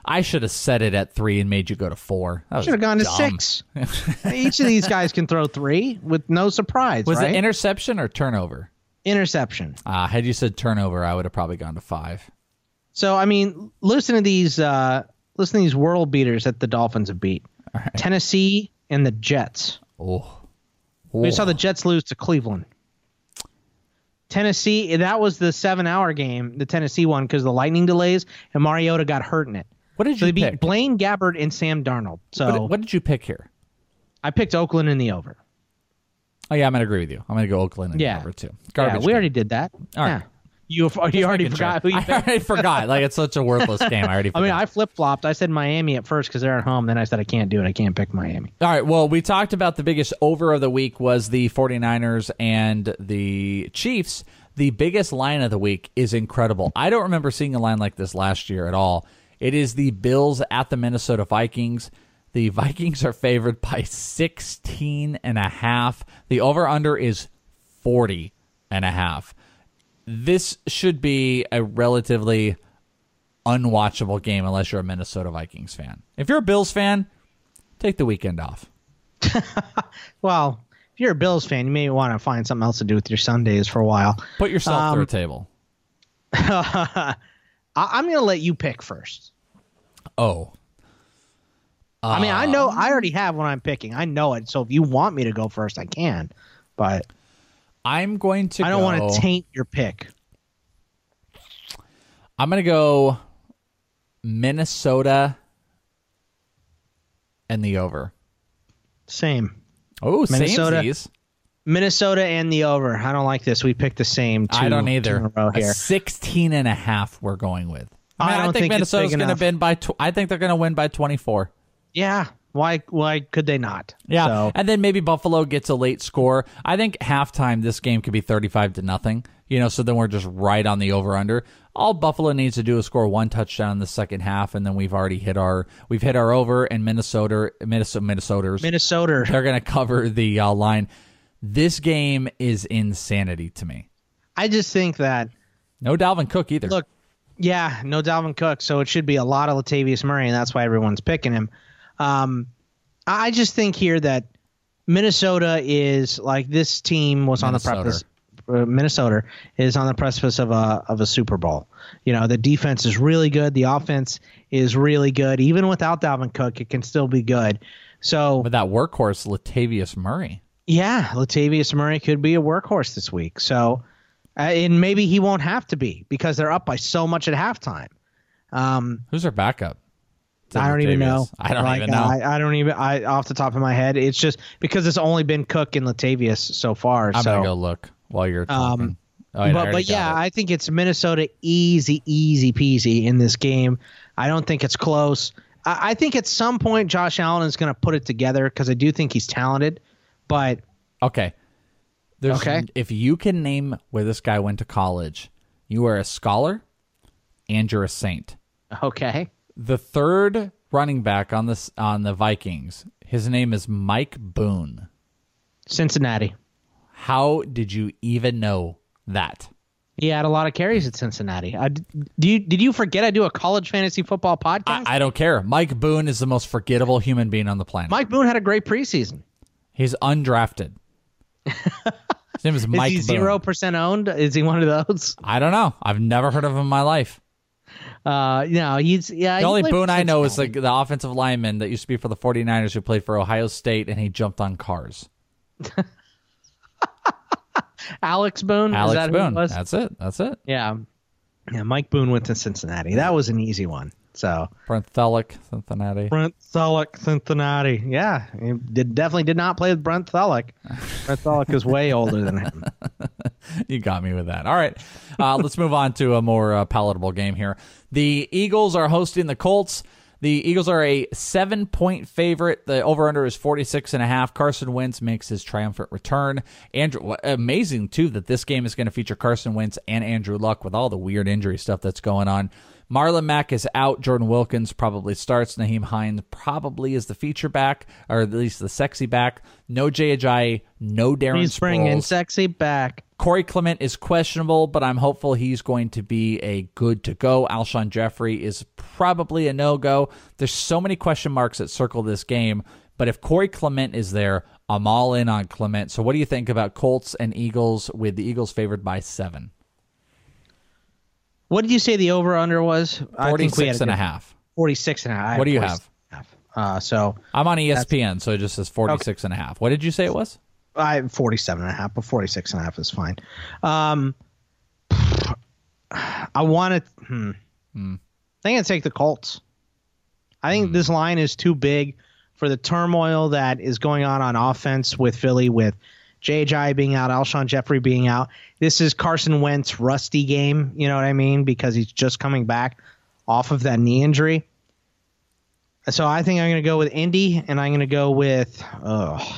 Speaker 6: I should have set it at three and made you go to four.
Speaker 7: Should have gone to
Speaker 6: dumb.
Speaker 7: six. Each of these guys can throw three with no surprise.
Speaker 6: Was
Speaker 7: right?
Speaker 6: it interception or turnover?
Speaker 7: Interception.
Speaker 6: Uh, had you said turnover, I would have probably gone to five.
Speaker 7: So, I mean, listen to these uh, listen to these world beaters that the Dolphins have beat. Right. Tennessee and the Jets.
Speaker 6: Oh. oh.
Speaker 7: We saw the Jets lose to Cleveland. Tennessee, that was the seven-hour game, the Tennessee one, because of the lightning delays, and Mariota got hurt in it.
Speaker 6: What did
Speaker 7: so
Speaker 6: you
Speaker 7: they
Speaker 6: pick?
Speaker 7: beat Blaine Gabbert and Sam Darnold. So
Speaker 6: what, what did you pick here?
Speaker 7: I picked Oakland in the over.
Speaker 6: Oh, yeah, I'm going to agree with you. I'm going to go Oakland in
Speaker 7: yeah.
Speaker 6: the over, too.
Speaker 7: Garbage yeah, we
Speaker 6: game.
Speaker 7: already did that.
Speaker 6: All
Speaker 7: yeah.
Speaker 6: right.
Speaker 7: You, you already forgot
Speaker 6: sure.
Speaker 7: who you
Speaker 6: I already forgot. Like, it's such a worthless game. I already forgot.
Speaker 7: I mean, I flip-flopped. I said Miami at first because they're at home. Then I said I can't do it. I can't pick Miami.
Speaker 6: All right, well, we talked about the biggest over of the week was the 49ers and the Chiefs. The biggest line of the week is incredible. I don't remember seeing a line like this last year at all. It is the Bills at the Minnesota Vikings. The Vikings are favored by sixteen and a half. The over-under is forty and a half. This should be a relatively unwatchable game unless you're a Minnesota Vikings fan. If you're a Bills fan, take the weekend off.
Speaker 7: Well, if you're a Bills fan, you may want to find something else to do with your Sundays for a while.
Speaker 6: Put yourself
Speaker 7: um,
Speaker 6: through a table.
Speaker 7: I- I'm going to let you pick first.
Speaker 6: Oh. Uh,
Speaker 7: I mean, I know I already have what I'm picking. I know it. So if you want me to go first, I can. But
Speaker 6: I'm going to
Speaker 7: I don't
Speaker 6: go,
Speaker 7: want to taint your pick.
Speaker 6: I'm going to go Minnesota and the over.
Speaker 7: Same.
Speaker 6: Oh,
Speaker 7: Minnesota.
Speaker 6: samesies.
Speaker 7: Minnesota and the over. I don't like this. We picked the same two.
Speaker 6: I don't either.
Speaker 7: Two in a row here.
Speaker 6: A sixteen and a half we're going with. I, mean,
Speaker 7: I
Speaker 6: I,
Speaker 7: don't
Speaker 6: think,
Speaker 7: think it's
Speaker 6: Minnesota's
Speaker 7: big
Speaker 6: going to
Speaker 7: enough.
Speaker 6: win by tw- I think they're going to win by twenty-four.
Speaker 7: Yeah. Why why could they not?
Speaker 6: Yeah.
Speaker 7: So,
Speaker 6: And then maybe Buffalo gets a late score. I think halftime this game could be thirty-five to nothing. You know, so then we're just right on the over under. All Buffalo needs to do is score one touchdown in the second half, and then we've already hit our we've hit our over. And Minnesota, Minnesota, Minnesoters,
Speaker 7: Minnesota,
Speaker 6: they're going to cover the uh, line. This game is insanity to me.
Speaker 7: I just think that
Speaker 6: no Dalvin Cook either.
Speaker 7: Look, yeah, no Dalvin Cook, so it should be a lot of Latavius Murray, and that's why everyone's picking him. Um, I just think here that Minnesota is like this team was
Speaker 6: Minnesota.
Speaker 7: on the precipice. Uh, Minnesota is on the precipice of a of a Super Bowl. You know, the defense is really good. The offense is really good. Even without Dalvin Cook, it can still be good. So,
Speaker 6: but that workhorse, Latavius Murray.
Speaker 7: Yeah, Latavius Murray could be a workhorse this week. So, uh, and maybe he won't have to be because they're up by so much at halftime. Um,
Speaker 6: Who's their backup?
Speaker 7: I don't even know.
Speaker 6: I don't
Speaker 7: like,
Speaker 6: even know.
Speaker 7: I, I don't even. I off the top of my head, it's just because it's only been Cook and Latavius so far.
Speaker 6: I'm
Speaker 7: so.
Speaker 6: gonna go look while you're talking.
Speaker 7: Um,
Speaker 6: oh, yeah,
Speaker 7: but but yeah, I think it's Minnesota easy, easy peasy in this game. I don't think it's close. I, I think at some point Josh Allen is going to put it together because I do think he's talented. But
Speaker 6: okay, There's,
Speaker 7: okay,
Speaker 6: if you can name where this guy went to college, you are a scholar and you're a saint.
Speaker 7: Okay.
Speaker 6: The third running back on this on the Vikings, his name is Mike Boone.
Speaker 7: Cincinnati.
Speaker 6: How did you even know that?
Speaker 7: He had a lot of carries at Cincinnati. I, do you, did you forget I do a college fantasy football podcast?
Speaker 6: I, I don't care. Mike Boone is the most forgettable human being on the planet.
Speaker 7: Mike Boone had a great preseason.
Speaker 6: He's undrafted. His name is Mike Boone.
Speaker 7: Is he zero percent owned? Is he one of those?
Speaker 6: I don't know. I've never heard of him in my life.
Speaker 7: Uh, you know, he's yeah.
Speaker 6: The
Speaker 7: he
Speaker 6: only
Speaker 7: played
Speaker 6: Boone
Speaker 7: for
Speaker 6: I know is
Speaker 7: Cincinnati.
Speaker 6: like the offensive lineman that used to be for the 49ers who played for Ohio State, and he jumped on cars.
Speaker 7: Alex Boone.
Speaker 6: Alex
Speaker 7: Is that who it
Speaker 6: Boone.
Speaker 7: was?
Speaker 6: That's it. That's it.
Speaker 7: Yeah, yeah. Mike Boone went to Cincinnati. That was an easy one. So
Speaker 6: Brent Thelick, Cincinnati.
Speaker 7: Brent Thelick, Cincinnati. Yeah, he did definitely did not play with Brent Thelick. Brent Thelick is way older than him.
Speaker 6: You got me with that. All right, uh, let's move on to a more uh, palatable game here. The Eagles are hosting the Colts. The Eagles are a seven-point favorite. The over-under is forty-six and a half. Carson Wentz makes his triumphant return. Andrew, amazing, too, that this game is going to feature Carson Wentz and Andrew Luck with all the weird injury stuff that's going on. Marlon Mack is out. Jordan Wilkins probably starts. Naheem Hines probably is the feature back, or at least the sexy back. No Jay Ajayi, no Darren
Speaker 7: He's bringing
Speaker 6: Sproles.
Speaker 7: sexy back.
Speaker 6: Corey Clement is questionable, but I'm hopeful he's going to be a good to go. Alshon Jeffrey is probably a no-go. There's so many question marks that circle this game, but if Corey Clement is there, I'm all in on Clement. So what do you think about Colts and Eagles, with the Eagles favored by seven?
Speaker 7: What did you say the over-under was?
Speaker 6: forty-six and a half.
Speaker 7: forty-six and a half.
Speaker 6: What do you have?
Speaker 7: Uh, so
Speaker 6: I'm on E S P N, so it just says forty-six okay. and a half. What did you say it was?
Speaker 7: I forty-seven and a half, but forty-six and a half is fine. Um, I want to. Hmm. Hmm. I think I'd take the Colts. I think hmm. this line is too big for the turmoil that is going on on offense with Philly, with J H I being out, Alshon Jeffrey being out. This is Carson Wentz's rusty game, you know what I mean? Because he's just coming back off of that knee injury. So I think I'm going to go with Indy, and I'm going to go with oh,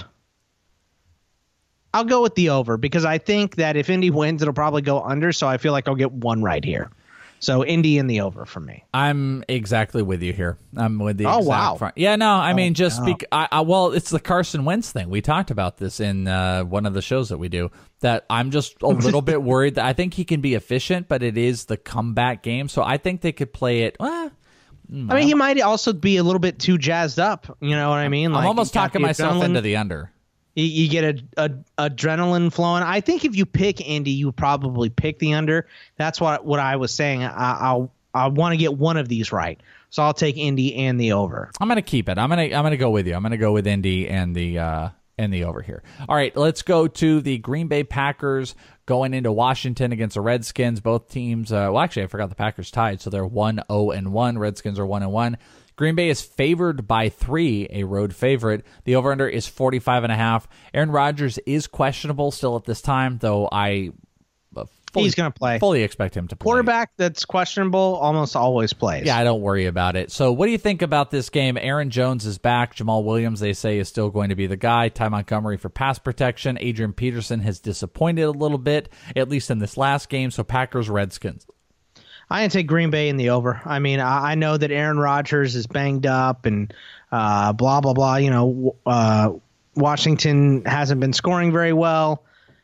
Speaker 7: I'll go with the over, because I think that if Indy wins, it'll probably go under. So I feel like I'll get one right here. So Indy and the over for me.
Speaker 6: I'm exactly with you here. I'm with the
Speaker 7: oh
Speaker 6: exact
Speaker 7: wow
Speaker 6: front. Yeah, no, I
Speaker 7: oh,
Speaker 6: mean just
Speaker 7: no.
Speaker 6: speak. I, I, well, it's the Carson Wentz thing. We talked about this in uh, one of the shows that we do. That I'm just a little bit worried that I think he can be efficient, but it is the comeback game. So I think they could play it. Well,
Speaker 7: I mean, he might also be a little bit too jazzed up. You know what I mean?
Speaker 6: Like, I'm almost talking myself
Speaker 7: adrenaline.
Speaker 6: into the under.
Speaker 7: You, you get a, a adrenaline flowing. I think if you pick Indy, you probably pick the under. That's what what I was saying. I, I'll I want to get one of these right, so I'll take Indy and the over.
Speaker 6: I'm gonna keep it. I'm gonna I'm gonna go with you. I'm gonna go with Indy and the uh, and the over here. All right, let's go to the Green Bay Packers going into Washington against the Redskins. Both teams. Uh, well, actually, I forgot the Packers tied, so they're one oh and one. Redskins are one and one. Green Bay is favored by three, a road favorite. The over-under is forty-five and a half. Aaron Rodgers is questionable still at this time, though I fully,
Speaker 7: he's going to play.
Speaker 6: Fully expect him to play.
Speaker 7: Quarterback that's questionable almost always plays.
Speaker 6: Yeah, I don't worry about it. So what do you think about this game? Aaron Jones is back. Jamal Williams, they say, is still going to be the guy. Ty Montgomery for pass protection. Adrian Peterson has disappointed a little bit, at least in this last game. So Packers, Redskins.
Speaker 7: I didn't take Green Bay in the over. I mean, I, I know that Aaron Rodgers is banged up and uh, blah, blah, blah. You know, uh, Washington hasn't been scoring very well.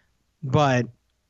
Speaker 7: But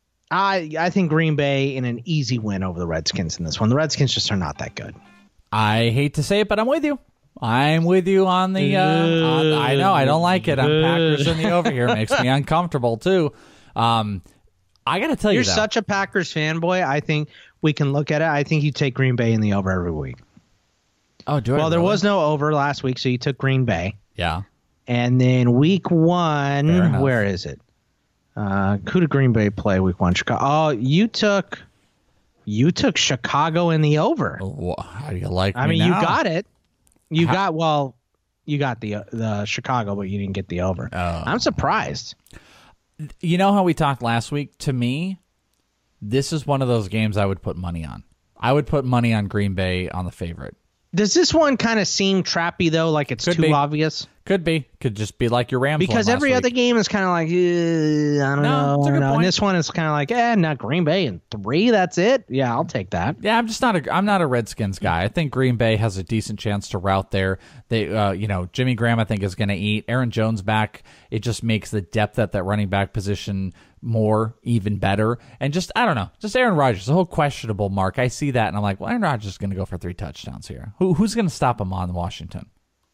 Speaker 7: I I think Green Bay in an easy win over the Redskins in this one. The Redskins just are not that good.
Speaker 6: I hate to say it, but I'm with you. I'm with you on the uh, – on, I know. I don't like it. I'm Packers in the over here. It makes me uncomfortable, too. Um, I got to tell you,
Speaker 7: You're
Speaker 6: though,
Speaker 7: such a Packers fanboy. I think – we can look at it. I think you take Green Bay in the over every week.
Speaker 6: Oh, do I?
Speaker 7: Well,
Speaker 6: really?
Speaker 7: there was no over last week, so you took Green Bay.
Speaker 6: Yeah.
Speaker 7: And then week one, where is it? Uh, who did Green Bay play week one? Chicago. Oh, you took you took Chicago in the over.
Speaker 6: Oh, how do you like?
Speaker 7: I
Speaker 6: me
Speaker 7: mean,
Speaker 6: now?
Speaker 7: you got it. You
Speaker 6: how?
Speaker 7: got well. You got the uh, the Chicago, but you didn't get the over.
Speaker 6: Oh.
Speaker 7: I'm surprised.
Speaker 6: You know how we talked last week? To me, this is one of those games I would put money on. I would put money on Green Bay on the favorite.
Speaker 7: Does this one kind of seem trappy, though, like it's
Speaker 6: Could
Speaker 7: too
Speaker 6: be.
Speaker 7: obvious?
Speaker 6: Could be. Could just be like your Rams
Speaker 7: Because
Speaker 6: one
Speaker 7: every
Speaker 6: last
Speaker 7: other
Speaker 6: week.
Speaker 7: game is kind of like, eh, I don't
Speaker 6: No,
Speaker 7: know.
Speaker 6: it's a good
Speaker 7: no.
Speaker 6: point.
Speaker 7: And this one is kind of like, eh, not Green Bay in three. That's it. Yeah, I'll take that.
Speaker 6: Yeah, I'm just not a I'm not a Redskins guy. I think Green Bay has a decent chance to rout there. They, uh, you know, Jimmy Graham I think is going to eat. Aaron Jones back. It just makes the depth at that running back position more even better. And just I don't know, just Aaron Rodgers, the whole questionable mark. I see that and I'm like, well, Aaron Rodgers is going to go for three touchdowns here. Who who's going to stop him on Washington?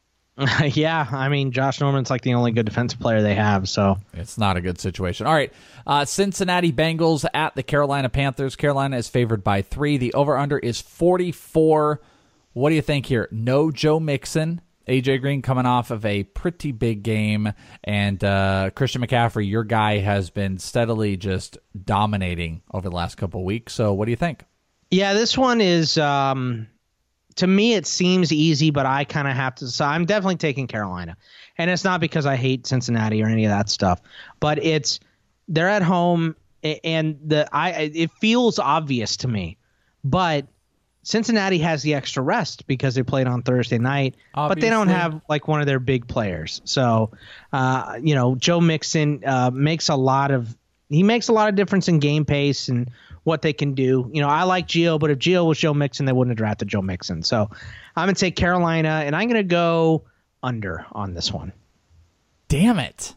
Speaker 7: Yeah, I mean, Josh Norman's like the only good defensive player they have, so
Speaker 6: it's not a good situation. All right, uh, Cincinnati Bengals at the Carolina Panthers. Carolina is favored by three. The over-under is forty-four. What do you think here? No Joe Mixon. A J Green coming off of a pretty big game, and uh, Christian McCaffrey, your guy, has been steadily just dominating over the last couple of weeks. So what do you think?
Speaker 7: Yeah, this one is... Um... To me, it seems easy, but I kind of have to. So I'm definitely taking Carolina, and it's not because I hate Cincinnati or any of that stuff, but it's they're at home, and the I it feels obvious to me, but Cincinnati has the extra rest because they played on Thursday night,
Speaker 6: Obviously.
Speaker 7: but they don't have like one of their big players. So, uh, you know, Joe Mixon uh, makes a lot of he makes a lot of difference in game pace and what they can do. You know, I like Gio, but if Gio was Joe Mixon, they wouldn't have drafted Joe Mixon. So I'm going to take Carolina, and I'm going to go under on this one.
Speaker 6: Damn it.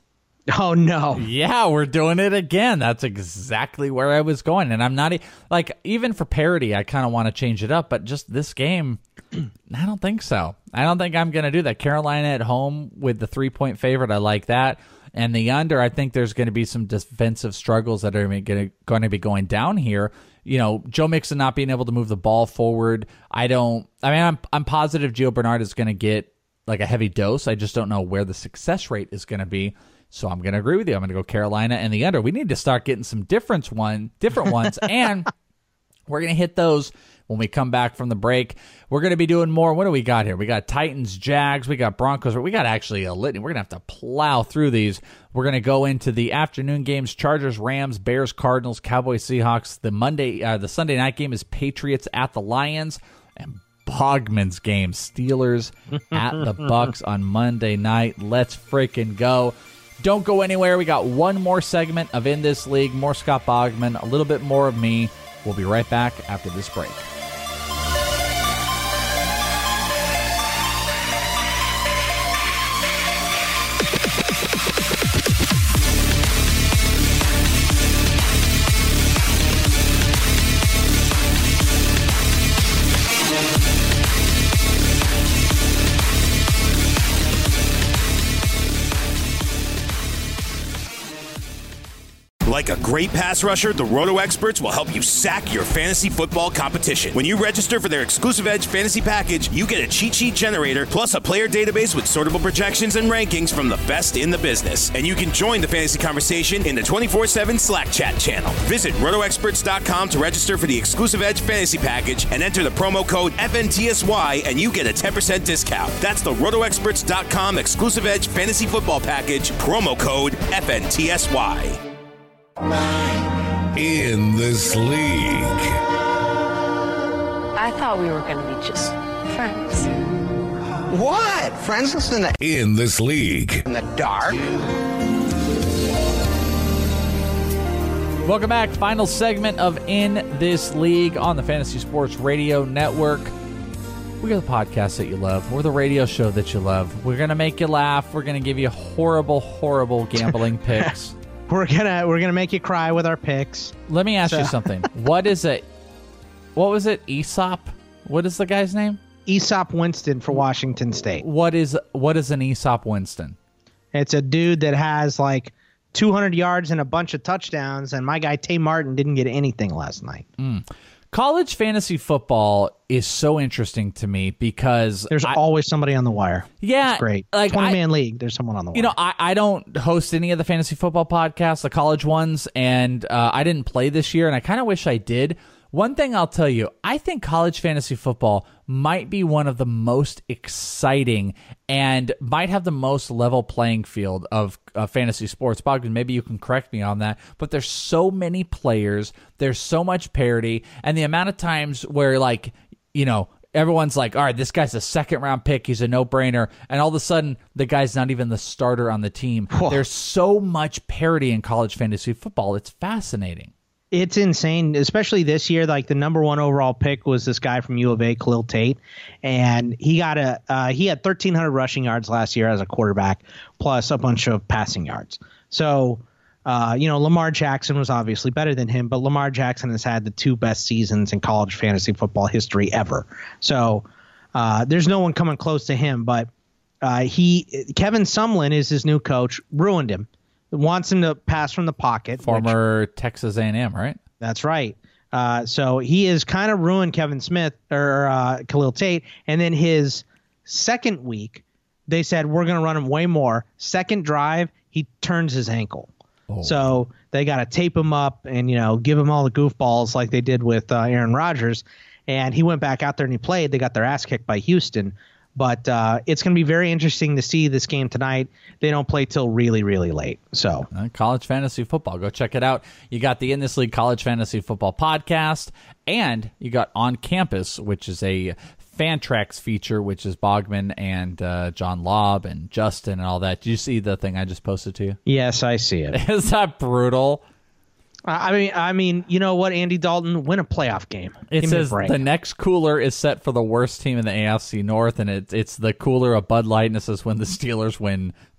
Speaker 7: Oh, no.
Speaker 6: Yeah, we're doing it again. That's exactly where I was going. And I'm not, e- like, even for parity, I kind of want to change it up. But just this game, I don't think so. I don't think I'm going to do that. Carolina at home with the three-point favorite, I like that. And the under, I think there's going to be some defensive struggles that are going to be going down here. You know, Joe Mixon not being able to move the ball forward. I don't, I mean, I'm, I'm positive Gio Bernard is going to get like a heavy dose. I just don't know where the success rate is going to be. So I'm going to agree with you. I'm going to go Carolina and the under. We need to start getting some different one, different ones, and we're going to hit those when we come back from the break. We're going to be doing more. What do we got here? We got Titans, Jags, we got Broncos. We got actually a litany. We're going to have to plow through these. We're going to go into the afternoon games: Chargers, Rams, Bears, Cardinals, Cowboys, Seahawks. The Monday, uh, the Sunday night game is Patriots at the Lions, and Bogman's game, Steelers at the Bucks on Monday night. Let's freaking go. Don't go anywhere. We got one more segment of In This League, more Scott Bogman, a little bit more of me. We'll be right back after this break.
Speaker 8: Like a great pass rusher, the Roto Experts will help you sack your fantasy football competition. When you register for their exclusive Edge fantasy package, you get a cheat sheet generator plus a player database with sortable projections and rankings from the best in the business. And you can join the fantasy conversation in the twenty-four seven Slack chat channel. Visit roto experts dot com to register for the exclusive Edge fantasy package and enter the promo code F N T S Y and you get a ten percent discount. That's the roto experts dot com exclusive Edge fantasy football package, promo code F N T S Y.
Speaker 3: In This League.
Speaker 12: I thought we were going to be just friends.
Speaker 11: What? Friends listen to
Speaker 3: In This League.
Speaker 11: In the dark?
Speaker 6: Welcome back. Final segment of In This League on the Fantasy Sports Radio Network. We're the podcast that you love. We're the radio show that you love. We're going to make you laugh. We're going to give you horrible, horrible gambling picks.
Speaker 7: We're gonna we're gonna make you cry with our picks.
Speaker 6: Let me ask
Speaker 7: so.
Speaker 6: you something. What is it? What was it? Aesop? What is the guy's name?
Speaker 7: Aesop Winston for Washington State.
Speaker 6: What is what is an Aesop Winston?
Speaker 7: It's a dude that has like two hundred yards and a bunch of touchdowns, and my guy Tay Martin didn't get anything last night.
Speaker 6: Mm. College fantasy football is so interesting to me because
Speaker 7: there's I, always somebody on the wire.
Speaker 6: Yeah,
Speaker 7: it's great.
Speaker 6: Like
Speaker 7: twenty-man league, there's someone on the wire.
Speaker 6: You know, I, I don't host any of the fantasy football podcasts, the college ones, and uh, I didn't play this year, and I kind of wish I did. One thing I'll tell you, I think college fantasy football might be one of the most exciting and might have the most level playing field of uh, fantasy sports. Bogdan, maybe you can correct me on that, but there's so many players, there's so much parity, and the amount of times where, like, you know, everyone's like, all right, this guy's a second-round pick, he's a no-brainer, and all of a sudden, the guy's not even the starter on the team. Whoa. There's so much parity in college fantasy football. It's fascinating.
Speaker 7: It's insane, especially this year. Like the number one overall pick was this guy from U of A, Khalil Tate, and he got a uh, he had thirteen hundred rushing yards last year as a quarterback, plus a bunch of passing yards. So, uh, you know, Lamar Jackson was obviously better than him, but Lamar Jackson has had the two best seasons in college fantasy football history ever. So, uh, there's no one coming close to him. But uh, he Kevin Sumlin is his new coach, ruined him. Wants him to pass from the pocket.
Speaker 6: Former
Speaker 7: which,
Speaker 6: Texas A and M, right?
Speaker 7: That's right. Uh, so he has kind of ruined Kevin Smith or uh, Khalil Tate. And then his second week, they said, we're going to run him way more. Second drive, he turns his ankle. Oh. So they got to tape him up and, you know, give him all the goofballs like they did with uh, Aaron Rodgers. And he went back out there and he played. They got their ass kicked by Houston. But uh, it's going to be very interesting to see this game tonight. They don't play till really, really late. So
Speaker 6: uh, college fantasy football, go check it out. You got the In This League College Fantasy Football podcast, and you got On Campus, which is a Fantrax feature, which is Bogman and uh, John Lobb and Justin and all that. Did you see the thing I just posted to you?
Speaker 7: Yes, I see it.
Speaker 6: Is that brutal?
Speaker 7: I mean, I mean, you know what, Andy Dalton, win a playoff game.
Speaker 6: It says the next cooler is set for the worst team in the A F C North, and it, it's the cooler of Bud Light, and it says when the Steelers win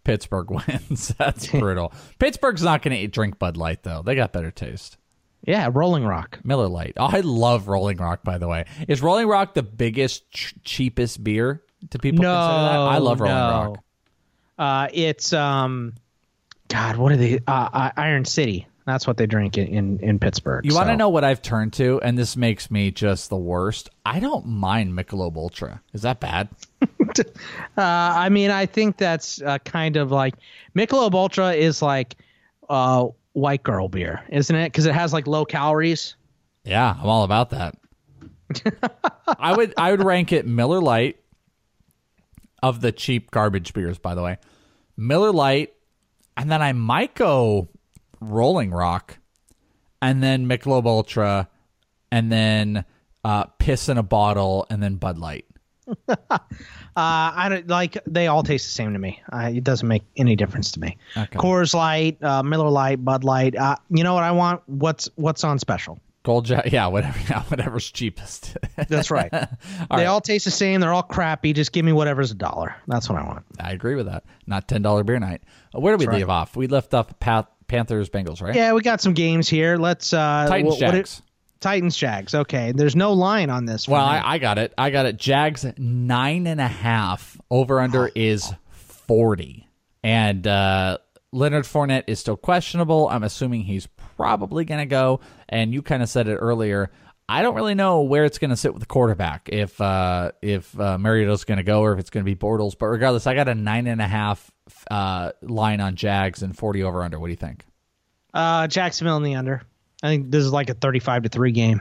Speaker 6: Pittsburgh wins. That's brutal. Pittsburgh's not going to drink Bud Light, though. They got better taste.
Speaker 7: Yeah, Rolling Rock.
Speaker 6: Miller Lite. Oh, I love Rolling Rock, by the way. Is Rolling Rock the biggest, ch- cheapest beer? Do people
Speaker 7: no,
Speaker 6: consider that? I love Rolling
Speaker 7: no.
Speaker 6: Rock.
Speaker 7: Uh, it's, um, God, what are they? Uh, Iron City. That's what they drink in, in, in Pittsburgh.
Speaker 6: You
Speaker 7: so.
Speaker 6: want to know what I've turned to? And this makes me just the worst. I don't mind Michelob Ultra. Is that bad?
Speaker 7: uh, I mean, I think that's uh, kind of like Michelob Ultra is like uh, white girl beer, isn't it? Because it has like low calories.
Speaker 6: Yeah, I'm all about that. I would I would rank it Miller Lite of the cheap garbage beers, by the way. Miller Lite, and then I might go Rolling Rock, and then Michelob Ultra, and then uh, Piss in a Bottle, and then Bud Light.
Speaker 7: uh, I don't like. They all taste the same to me. Uh, it doesn't make any difference to me.
Speaker 6: Okay.
Speaker 7: Coors Light, uh, Miller Lite, Bud Light. Uh, you know what I want? What's what's on special?
Speaker 6: Gold Jack, yeah, whatever, yeah, whatever's cheapest.
Speaker 7: That's right. all they
Speaker 6: right.
Speaker 7: all taste the same. They're all crappy. Just give me whatever's a dollar. That's what I want.
Speaker 6: I agree with that. Not ten dollar beer night. Uh, where did we
Speaker 7: That's
Speaker 6: leave
Speaker 7: right.
Speaker 6: off? We left off Path, Panthers Bengals, right?
Speaker 7: Yeah, we got some games here. Let's uh,
Speaker 6: Titans
Speaker 7: what, what
Speaker 6: Jags.
Speaker 7: it, Titans Jags. Okay, there's no line on this.
Speaker 6: Well,
Speaker 7: me.
Speaker 6: I, I got it. I got it. Jags nine and a half. Over under is forty, and uh, Leonard Fournette is still questionable. I'm assuming he's probably going to go. And you kind of said it earlier. I don't really know where it's going to sit with the quarterback. If uh, if uh, Mariota's going to go or if it's going to be Bortles. But regardless, I got a nine and a half uh, line on Jags and forty over under. What do you think?
Speaker 7: Uh, Jacksonville in the under. I think this is like a thirty-five to three game.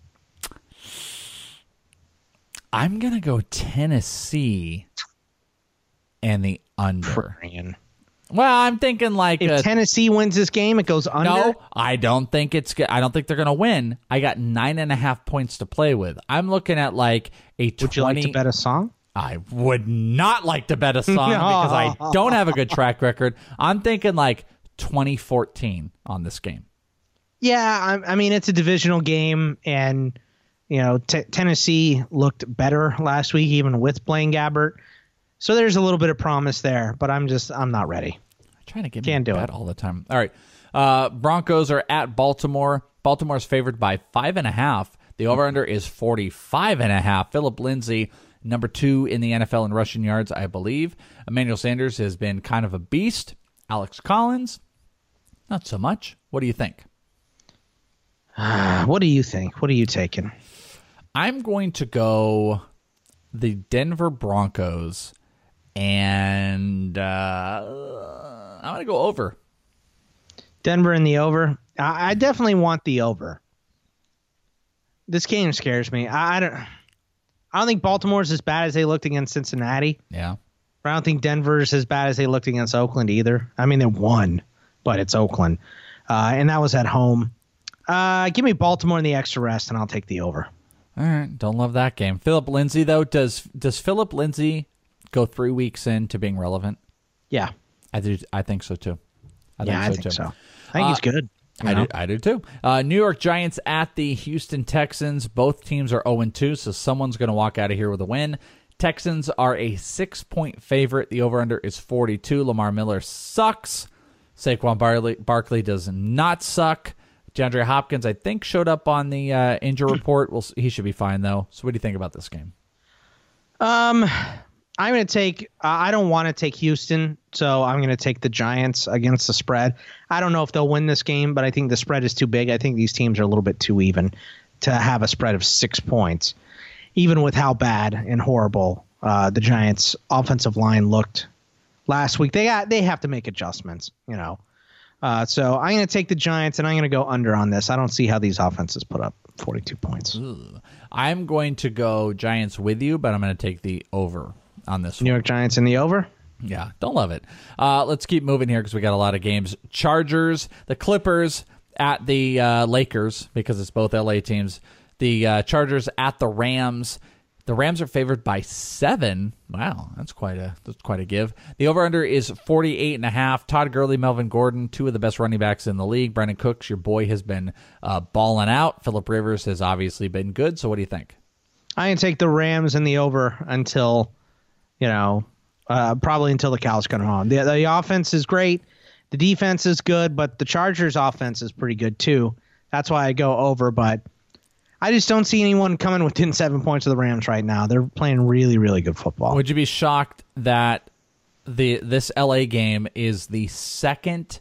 Speaker 6: I'm going to go Tennessee and the under.
Speaker 7: Praying.
Speaker 6: Well, I'm thinking like
Speaker 7: if
Speaker 6: a,
Speaker 7: Tennessee wins this game, it goes under.
Speaker 6: No, I don't think it's. I don't think they're going to win. I got nine and a half points to play with. I'm looking at like a twenty.
Speaker 7: Would you like to bet a song?
Speaker 6: I would not like to bet a song
Speaker 7: No.
Speaker 6: because I don't have a good track record. I'm thinking like twenty fourteen on this game.
Speaker 7: Yeah, I, I mean it's a divisional game, and you know t- Tennessee looked better last week, even with Blaine Gabbert. So there's a little bit of promise there, but I'm just I'm not ready.
Speaker 6: I'm trying to get
Speaker 7: Can't
Speaker 6: me
Speaker 7: do
Speaker 6: bet
Speaker 7: it.
Speaker 6: all the time. All right, uh, Broncos are at Baltimore. Baltimore's favored by five and a half. The over/under is forty-five and a half. Philip Lindsay, number two in the N F L in rushing yards, I believe. Emmanuel Sanders has been kind of a beast. Alex Collins, not so much. What do you think?
Speaker 7: What do you think? What are you taking?
Speaker 6: I'm going to go the Denver Broncos, and uh, I'm going to go over.
Speaker 7: Denver in the over. I, I definitely want the over. This game scares me. I, I don't. I don't think Baltimore's as bad as they looked against Cincinnati.
Speaker 6: Yeah.
Speaker 7: But I don't think Denver's as bad as they looked against Oakland either. I mean, they won, but it's Oakland, uh, and that was at home. Uh, give me Baltimore in the extra rest, and I'll take the over.
Speaker 6: All right, don't love that game. Philip Lindsay, though, does does Philip Lindsay go three weeks into being relevant?
Speaker 7: Yeah,
Speaker 6: I do. I think so too. I
Speaker 7: yeah,
Speaker 6: think
Speaker 7: I
Speaker 6: so
Speaker 7: think
Speaker 6: too.
Speaker 7: so. I think
Speaker 6: uh,
Speaker 7: he's good.
Speaker 6: I
Speaker 7: know?
Speaker 6: do. I do too. Uh, New York Giants at the Houston Texans. Both teams are oh and two, so someone's going to walk out of here with a win. Texans are a six-point favorite. The over/under is forty-two. Lamar Miller sucks. Saquon Barkley, Barkley does not suck. DeAndre Hopkins, I think, showed up on the uh, injury report. We'll, he should be fine, though. So what do you think about this game?
Speaker 7: Um, I'm going to take uh, – I don't want to take Houston, so I'm going to take the Giants against the spread. I don't know if they'll win this game, but I think the spread is too big. I think these teams are a little bit too even to have a spread of six points, even with how bad and horrible uh, the Giants' offensive line looked last week. They got they have to make adjustments, you know. Uh, so I'm going to take the Giants, and I'm going to go under on this. I don't see how these offenses put up forty-two points.
Speaker 6: Ugh. I'm going to go Giants with you, but I'm going to take the over on this
Speaker 7: New
Speaker 6: one.
Speaker 7: York Giants in the over?
Speaker 6: Yeah, don't love it. Uh, let's keep moving here because we got a lot of games. Chargers, the Clippers at the uh, Lakers, because it's both L A teams. The uh, Chargers at the Rams. The Rams are favored by seven. Wow, that's quite a that's quite a give. The over/under is forty-eight and a half. Todd Gurley, Melvin Gordon, two of the best running backs in the league. Brandon Cooks, your boy, has been uh, balling out. Phillip Rivers has obviously been good. So what do you think?
Speaker 7: I'm going to take the Rams in the over until, you know, uh, probably until the cows come home. The, the offense is great. The defense is good, but the Chargers' offense is pretty good too. That's why I go over, but I just don't see anyone coming within seven points of the Rams right now. They're playing really, really good football.
Speaker 6: Would you be shocked that the this L A game is the second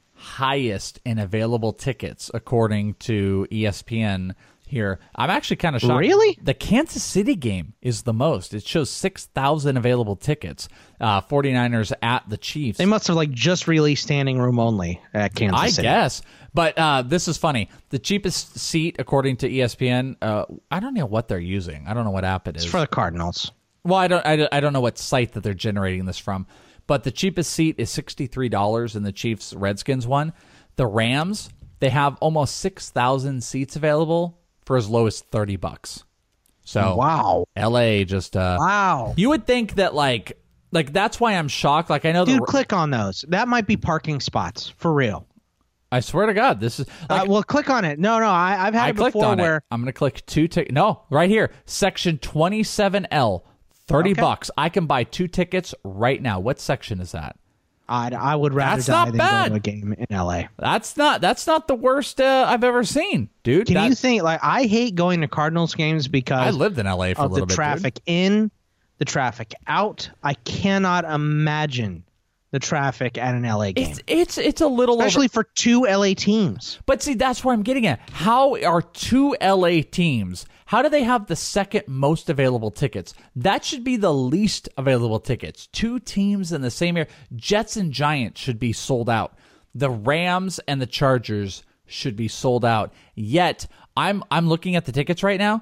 Speaker 6: highest in available tickets according to E S P N here? I'm actually kind of shocked.
Speaker 7: Really?
Speaker 6: The Kansas City game is the most. It shows six thousand available tickets. Uh, 49ers at the Chiefs.
Speaker 7: They must have like just released standing room only at Kansas
Speaker 6: I
Speaker 7: City.
Speaker 6: I guess. But uh, this is funny. The cheapest seat, according to E S P N, uh, I don't know what they're using. I don't know what app it is.
Speaker 7: It's for the Cardinals.
Speaker 6: Well, I don't, I don't, I don't know what site that they're generating this from. But the cheapest seat is sixty-three dollars in the Chiefs Redskins one. The Rams, they have almost six thousand seats available for as low as thirty bucks. So
Speaker 7: wow,
Speaker 6: L A just uh,
Speaker 7: wow.
Speaker 6: You would think that like like that's why I'm shocked. Like I know,
Speaker 7: dude,
Speaker 6: the,
Speaker 7: click on those. That might be parking spots for real.
Speaker 6: I swear to God, this is. Like,
Speaker 7: uh, well, click on it. No, no, I, I've had
Speaker 6: I
Speaker 7: it
Speaker 6: clicked
Speaker 7: before.
Speaker 6: on
Speaker 7: where
Speaker 6: it. I'm going to click two tickets. No, right here, section twenty-seven L, thirty
Speaker 7: Okay.
Speaker 6: bucks. I can buy two tickets right now. What section is that?
Speaker 7: I'd, I would rather
Speaker 6: That's
Speaker 7: die
Speaker 6: not
Speaker 7: than
Speaker 6: bad.
Speaker 7: go to a game in L A.
Speaker 6: That's not. That's not the worst uh, I've ever seen, dude.
Speaker 7: Can
Speaker 6: That-
Speaker 7: you think like I hate going to Cardinals games because
Speaker 6: I lived in L A for a
Speaker 7: of the
Speaker 6: little bit.
Speaker 7: traffic
Speaker 6: dude.
Speaker 7: in, the traffic out. I cannot imagine the traffic at an L A game,
Speaker 6: It's it's it's a little
Speaker 7: especially
Speaker 6: over-
Speaker 7: for two L A teams.
Speaker 6: But see, that's where I'm getting at. How are two L A teams? How do they have the second most available tickets? That should be the least available tickets. Two teams in the same area. Jets and Giants should be sold out. The Rams and the Chargers should be sold out. Yet, I'm I'm looking at the tickets right now.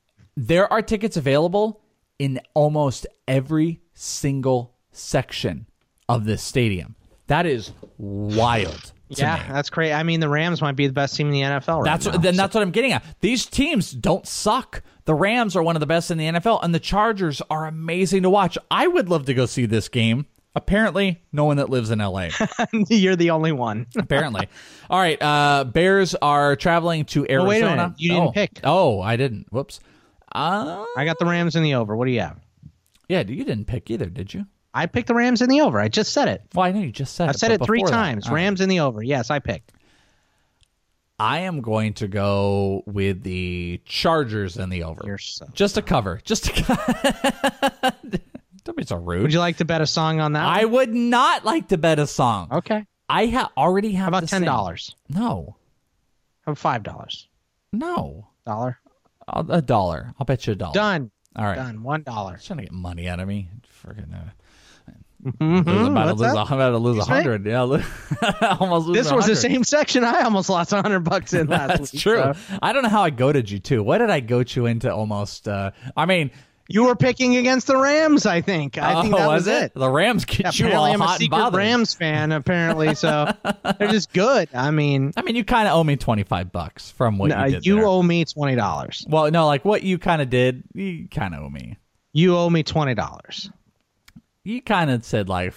Speaker 6: There are tickets available in almost every single section of this stadium. That is wild. to
Speaker 7: Yeah,
Speaker 6: me.
Speaker 7: that's great. I mean, the Rams might be the best team in the N F L right
Speaker 6: That's
Speaker 7: now.
Speaker 6: what, then
Speaker 7: so-
Speaker 6: that's what I'm getting at. These teams don't suck. The Rams are one of the best in the N F L, and the Chargers are amazing to watch. I would love to go see this game. Apparently, no one that lives in L A.
Speaker 7: You're the only one.
Speaker 6: Apparently. All right. Uh, Bears are traveling to Arizona.
Speaker 7: Oh, wait a minute. You didn't
Speaker 6: oh.
Speaker 7: pick.
Speaker 6: Oh, I didn't. Whoops. Uh,
Speaker 7: I got the Rams in the over. What do you have?
Speaker 6: yeah, you didn't pick either, did you?
Speaker 7: I picked the Rams in the over. I just said it.
Speaker 6: Well, I know you just said
Speaker 7: I've
Speaker 6: it.
Speaker 7: said
Speaker 6: but
Speaker 7: it three
Speaker 6: before that-
Speaker 7: times.
Speaker 6: all right.
Speaker 7: Rams in the over. Yes, I picked.
Speaker 6: I am going to go with the Chargers in the over.
Speaker 7: You're so
Speaker 6: just to cover. Just to cover. Don't be so rude.
Speaker 7: Would you like to bet a song on that?
Speaker 6: I
Speaker 7: one?
Speaker 6: would not like to bet a song.
Speaker 7: Okay.
Speaker 6: I ha- already have
Speaker 7: How about
Speaker 6: the
Speaker 7: ten dollars?
Speaker 6: same. No.
Speaker 7: How about five dollars?
Speaker 6: No.
Speaker 7: Dollar.
Speaker 6: I'll, a dollar. I'll bet you a dollar.
Speaker 7: Done.
Speaker 6: All right.
Speaker 7: Done. One dollar.
Speaker 6: Trying to get money out of me. Freaking. Uh,
Speaker 7: Mm-hmm.
Speaker 6: I'm about to
Speaker 7: What's
Speaker 6: lose.
Speaker 7: that?
Speaker 6: I'm about to lose a
Speaker 7: Excuse me?
Speaker 6: hundred. Yeah, lo- almost lose.
Speaker 7: This was the
Speaker 6: one hundred.
Speaker 7: same section I almost lost a hundred bucks in last
Speaker 6: That's
Speaker 7: week.
Speaker 6: true.
Speaker 7: so.
Speaker 6: I don't know how I goaded you too. What did I goat you into? Almost. Uh, I mean,
Speaker 7: You were picking against the Rams, I think. I think
Speaker 6: oh,
Speaker 7: that was,
Speaker 6: it?
Speaker 7: it.
Speaker 6: The Rams get you all
Speaker 7: Apparently, I'm a
Speaker 6: hot and
Speaker 7: secret
Speaker 6: bothered.
Speaker 7: Rams fan, apparently, so they're just good. I mean,
Speaker 6: I mean, you kind of owe me twenty-five bucks from what
Speaker 7: no,
Speaker 6: you did.
Speaker 7: you
Speaker 6: there.
Speaker 7: owe me twenty dollars.
Speaker 6: Well, no, like what you kind of did, you kind of owe me.
Speaker 7: You owe me twenty dollars.
Speaker 6: You kind of said like,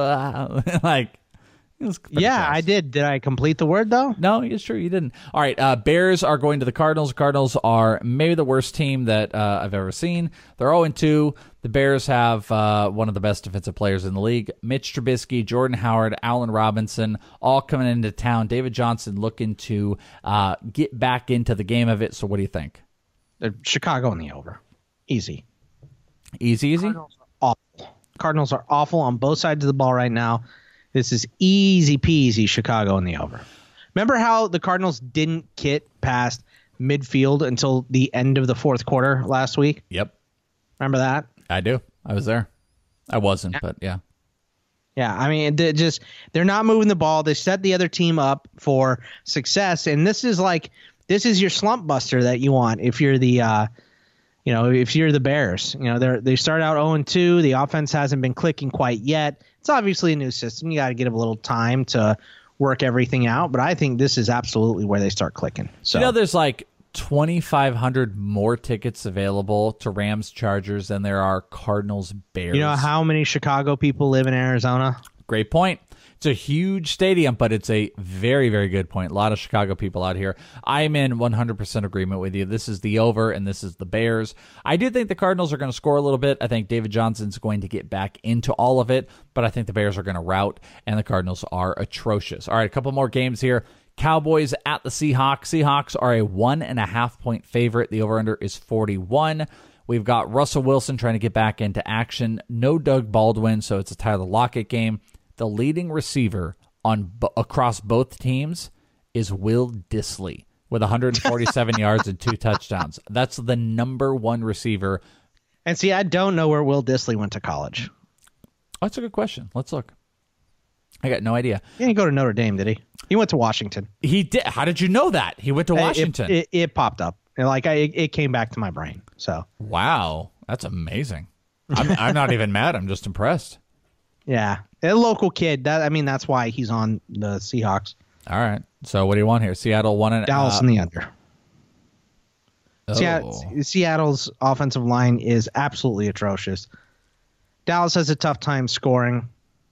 Speaker 6: like, it was pretty
Speaker 7: Yeah,
Speaker 6: close.
Speaker 7: I did. Did I complete the word though?
Speaker 6: No, it's true. You didn't. All right. Uh, Bears are going to the Cardinals. Cardinals are maybe the worst team that uh, I've ever seen. They're oh and two. The Bears have uh, one of the best defensive players in the league. Mitch Trubisky, Jordan Howard, Allen Robinson, all coming into town. David Johnson looking to uh, get back into the game of it. So what do you think?
Speaker 7: Uh, Chicago in the over. Easy.
Speaker 6: Easy, easy?
Speaker 7: Awful. Cardinals are awful on both sides of the ball right now. This is easy peasy Chicago in the over. Remember how the Cardinals didn't get past midfield until the end of the fourth quarter last week?
Speaker 6: Yep.
Speaker 7: Remember that?
Speaker 6: I do. I was there. I wasn't, but yeah.
Speaker 7: Yeah, I mean, they just they're not moving the ball. They set the other team up for success, and this is like this is your slump buster that you want if you're the uh, you know, if you're the Bears. You know, they they start out oh and two. The offense hasn't been clicking quite yet. It's obviously a new system. You got to give them a little time to work everything out, but I think this is absolutely where they start clicking. So
Speaker 6: You know, there's like twenty-five hundred more tickets available to Rams Chargers than there are Cardinals Bears.
Speaker 7: you know how many Chicago people live in Arizona?
Speaker 6: Great point. It's a huge stadium, but it's a very, very good point. A lot of Chicago people out here. I'm in one hundred percent agreement with you. This is the over, and this is the Bears. I do think the Cardinals are going to score a little bit. I think David Johnson's going to get back into all of it, but I think the Bears are going to rout, and the Cardinals are atrocious. All right, a couple more games here. Cowboys at the Seahawks. Seahawks are a one and a half point favorite. The over-under is forty-one. We've got Russell Wilson trying to get back into action. No Doug Baldwin, so it's a Tyler Lockett game. The leading receiver on across both teams is Will Dissly with one hundred forty-seven yards and two touchdowns. That's the number one receiver.
Speaker 7: And see, I don't know where Will Dissly went to college.
Speaker 6: Oh, that's a good question. Let's look. I got no idea.
Speaker 7: He didn't go to Notre Dame, did he? He went to Washington.
Speaker 6: He did. How did you know that? He went to Washington.
Speaker 7: It, it, it popped up. And like I, it came back to my brain. So
Speaker 6: wow, that's amazing. I'm, I'm not even mad. I'm just impressed.
Speaker 7: Yeah, a local kid. That I mean, that's why he's on the Seahawks.
Speaker 6: All right. So what do you want here? Seattle one and
Speaker 7: Dallas
Speaker 6: uh,
Speaker 7: in the under.
Speaker 6: Oh.
Speaker 7: Seattle, Seattle's offensive line is absolutely atrocious. Dallas has a tough time scoring.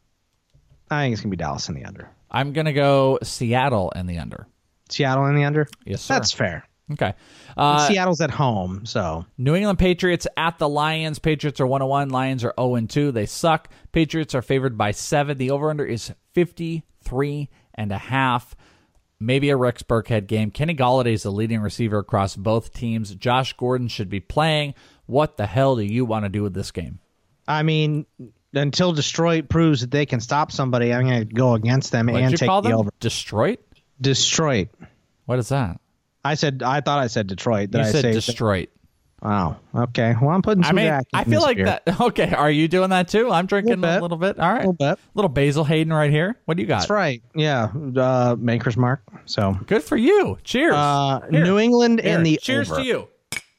Speaker 7: I think it's gonna be Dallas in the under.
Speaker 6: I'm gonna go Seattle in the under.
Speaker 7: Seattle in the under.
Speaker 6: Yes, sir.
Speaker 7: That's fair.
Speaker 6: Okay. Uh,
Speaker 7: Seattle's at home, so.
Speaker 6: New England Patriots at the Lions. Patriots are one and one. Lions are oh and two. They suck. Patriots are favored by seven. The over-under is fifty-three and a half. Maybe a Rex Burkhead game. Kenny Golladay is the leading receiver across both teams. Josh Gordon should be playing. What the hell do you want to do with this game?
Speaker 7: I mean, until Detroit proves that they can stop somebody, I'm going to go against them
Speaker 6: What'd
Speaker 7: and
Speaker 6: you
Speaker 7: take
Speaker 6: call
Speaker 7: the
Speaker 6: them?
Speaker 7: over.
Speaker 6: Detroit?
Speaker 7: Detroit.
Speaker 6: What is that?
Speaker 7: I said. I thought I said Detroit. Did
Speaker 6: you
Speaker 7: I
Speaker 6: said
Speaker 7: say
Speaker 6: Detroit.
Speaker 7: Wow. Okay. Well, I'm putting some
Speaker 6: I mean,
Speaker 7: Jack in
Speaker 6: I feel
Speaker 7: this
Speaker 6: like
Speaker 7: beer.
Speaker 6: that. Okay. Are you doing that too? I'm drinking
Speaker 7: Little
Speaker 6: a little bit. All right.
Speaker 7: Little bit.
Speaker 6: Little Basil Hayden right here. What do you got?
Speaker 7: That's right. Yeah. Uh, Maker's Mark. So
Speaker 6: good for you. Cheers.
Speaker 7: Uh,
Speaker 6: Here.
Speaker 7: New England
Speaker 6: Here.
Speaker 7: in the
Speaker 6: Cheers
Speaker 7: over.
Speaker 6: to you.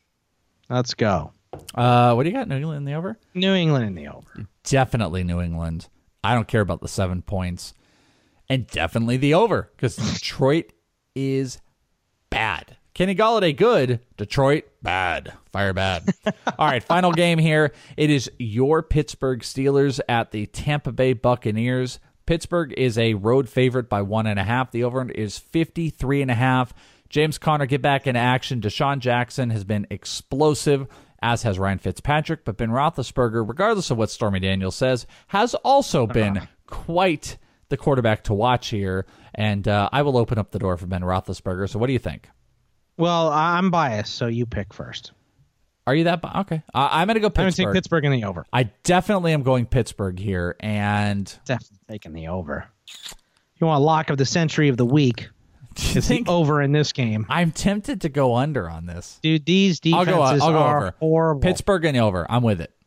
Speaker 7: Let's go.
Speaker 6: Uh, what do you got? New England in the over?
Speaker 7: New England in the over.
Speaker 6: Definitely New England. I don't care about the seven points. And definitely the over because Detroit is bad. Kenny Golladay, good. Detroit, bad. Fire bad. All right, final game here. It is your Pittsburgh Steelers at the Tampa Bay Buccaneers. Pittsburgh is a road favorite by one and a half. The over is fifty-three and a half. James Conner get back into action. Deshaun Jackson has been explosive, as has Ryan Fitzpatrick. But Ben Roethlisberger, regardless of what Stormy Daniels says, has also been uh-huh. quite the quarterback to watch here. And uh, I will open up the door for Ben Roethlisberger. So what do you think?
Speaker 7: Well, I'm biased, so you pick first.
Speaker 6: Are you that? Bi- okay. Uh, I'm going to go Pittsburgh.
Speaker 7: I'm going to take Pittsburgh in the over.
Speaker 6: I definitely am going Pittsburgh here. And
Speaker 7: definitely taking the over. You want a lock of the century of the week. It's the over in this game.
Speaker 6: I'm tempted to go under on this.
Speaker 7: Dude, these defenses
Speaker 6: I'll go, I'll go
Speaker 7: are
Speaker 6: over.
Speaker 7: horrible.
Speaker 6: Pittsburgh and the over. I'm with it.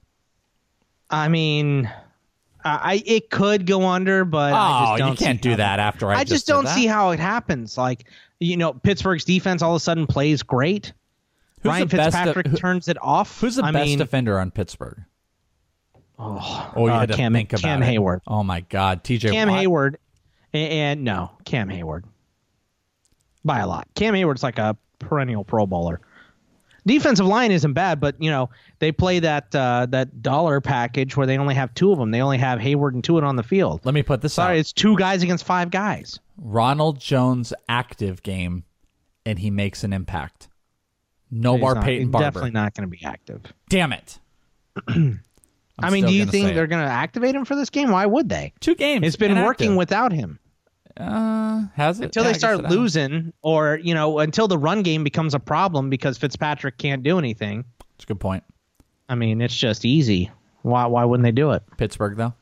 Speaker 7: I mean, I it could go under, but
Speaker 6: oh,
Speaker 7: I just don't
Speaker 6: you can't do that after I,
Speaker 7: I
Speaker 6: just,
Speaker 7: just don't
Speaker 6: did
Speaker 7: see
Speaker 6: that.
Speaker 7: how it happens. Like, you know, Pittsburgh's defense all of a sudden plays great.
Speaker 6: Who's
Speaker 7: Ryan
Speaker 6: the best
Speaker 7: Fitzpatrick
Speaker 6: de- who,
Speaker 7: turns it off.
Speaker 6: Who's the
Speaker 7: I
Speaker 6: best
Speaker 7: mean,
Speaker 6: defender on Pittsburgh?
Speaker 7: Oh,
Speaker 6: oh you
Speaker 7: uh,
Speaker 6: had to
Speaker 7: Cam,
Speaker 6: think about
Speaker 7: Cam
Speaker 6: it.
Speaker 7: Hayward.
Speaker 6: Oh, my God. T J
Speaker 7: Cam
Speaker 6: Watt.
Speaker 7: Hayward. And, and no, Cam Hayward. By a lot. Cam Hayward's like a perennial Pro Bowler. Defensive line isn't bad, but, you know, they play that uh, that dollar package where they only have two of them. They only have Hayward and Tuitt on the field.
Speaker 6: Let me put this
Speaker 7: Sorry,
Speaker 6: out.
Speaker 7: it's two guys against five guys.
Speaker 6: Ronald Jones active game, and he makes an impact. No
Speaker 7: He's
Speaker 6: more
Speaker 7: not,
Speaker 6: Peyton
Speaker 7: he's
Speaker 6: Barber.
Speaker 7: Definitely not going to be active.
Speaker 6: Damn it.
Speaker 7: I mean, do you think they're going to activate him for this game? Why would they?
Speaker 6: Two games.
Speaker 7: It's been
Speaker 6: inactive.
Speaker 7: working without him.
Speaker 6: Uh, has it?
Speaker 7: Until
Speaker 6: Yeah,
Speaker 7: they
Speaker 6: I
Speaker 7: start
Speaker 6: guess it
Speaker 7: losing, or, you know, until the run game becomes a problem because Fitzpatrick can't do anything.
Speaker 6: That's a good point.
Speaker 7: I mean, it's just easy. Why why wouldn't they do it?
Speaker 6: Pittsburgh, though?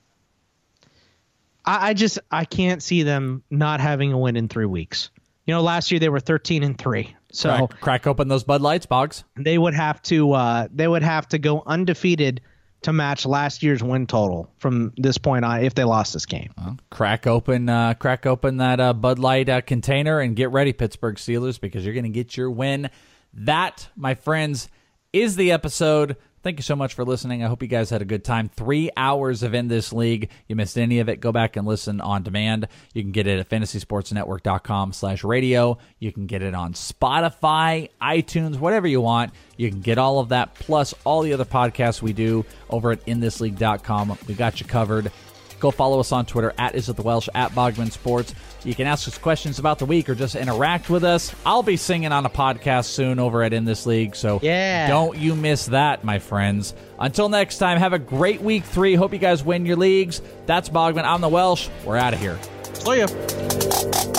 Speaker 7: I, I just I can't see them not having a win in three weeks. You know, last year they were thirteen and three. So
Speaker 6: crack, crack open those Bud Lights, Boggs.
Speaker 7: They would have to uh, they would have to go undefeated to match last year's win total from this point on if they lost this game.
Speaker 6: Well, crack open uh, crack open that uh, Bud Light uh, container and get ready, Pittsburgh Steelers, because you're going to get your win. That, my friends, is the episode. Thank you so much for listening. I hope you guys had a good time. Three hours of In This League. You missed any of it, go back and listen on demand. You can get it at fantasy sports network dot com slash radio. You can get it on Spotify, iTunes, whatever you want. You can get all of that, plus all the other podcasts we do over at in this league dot com. We got you covered. go follow us on Twitter at Is It The Welsh, at Bogman Sports. You can ask us questions about the week or just interact with us. I'll be singing on a podcast soon over at In This League, so
Speaker 7: yeah.
Speaker 6: don't you miss that, my friends. Until next time, have a great week three. Hope you guys win your leagues. That's Bogman. I'm the Welsh. We're out of here.
Speaker 7: See ya.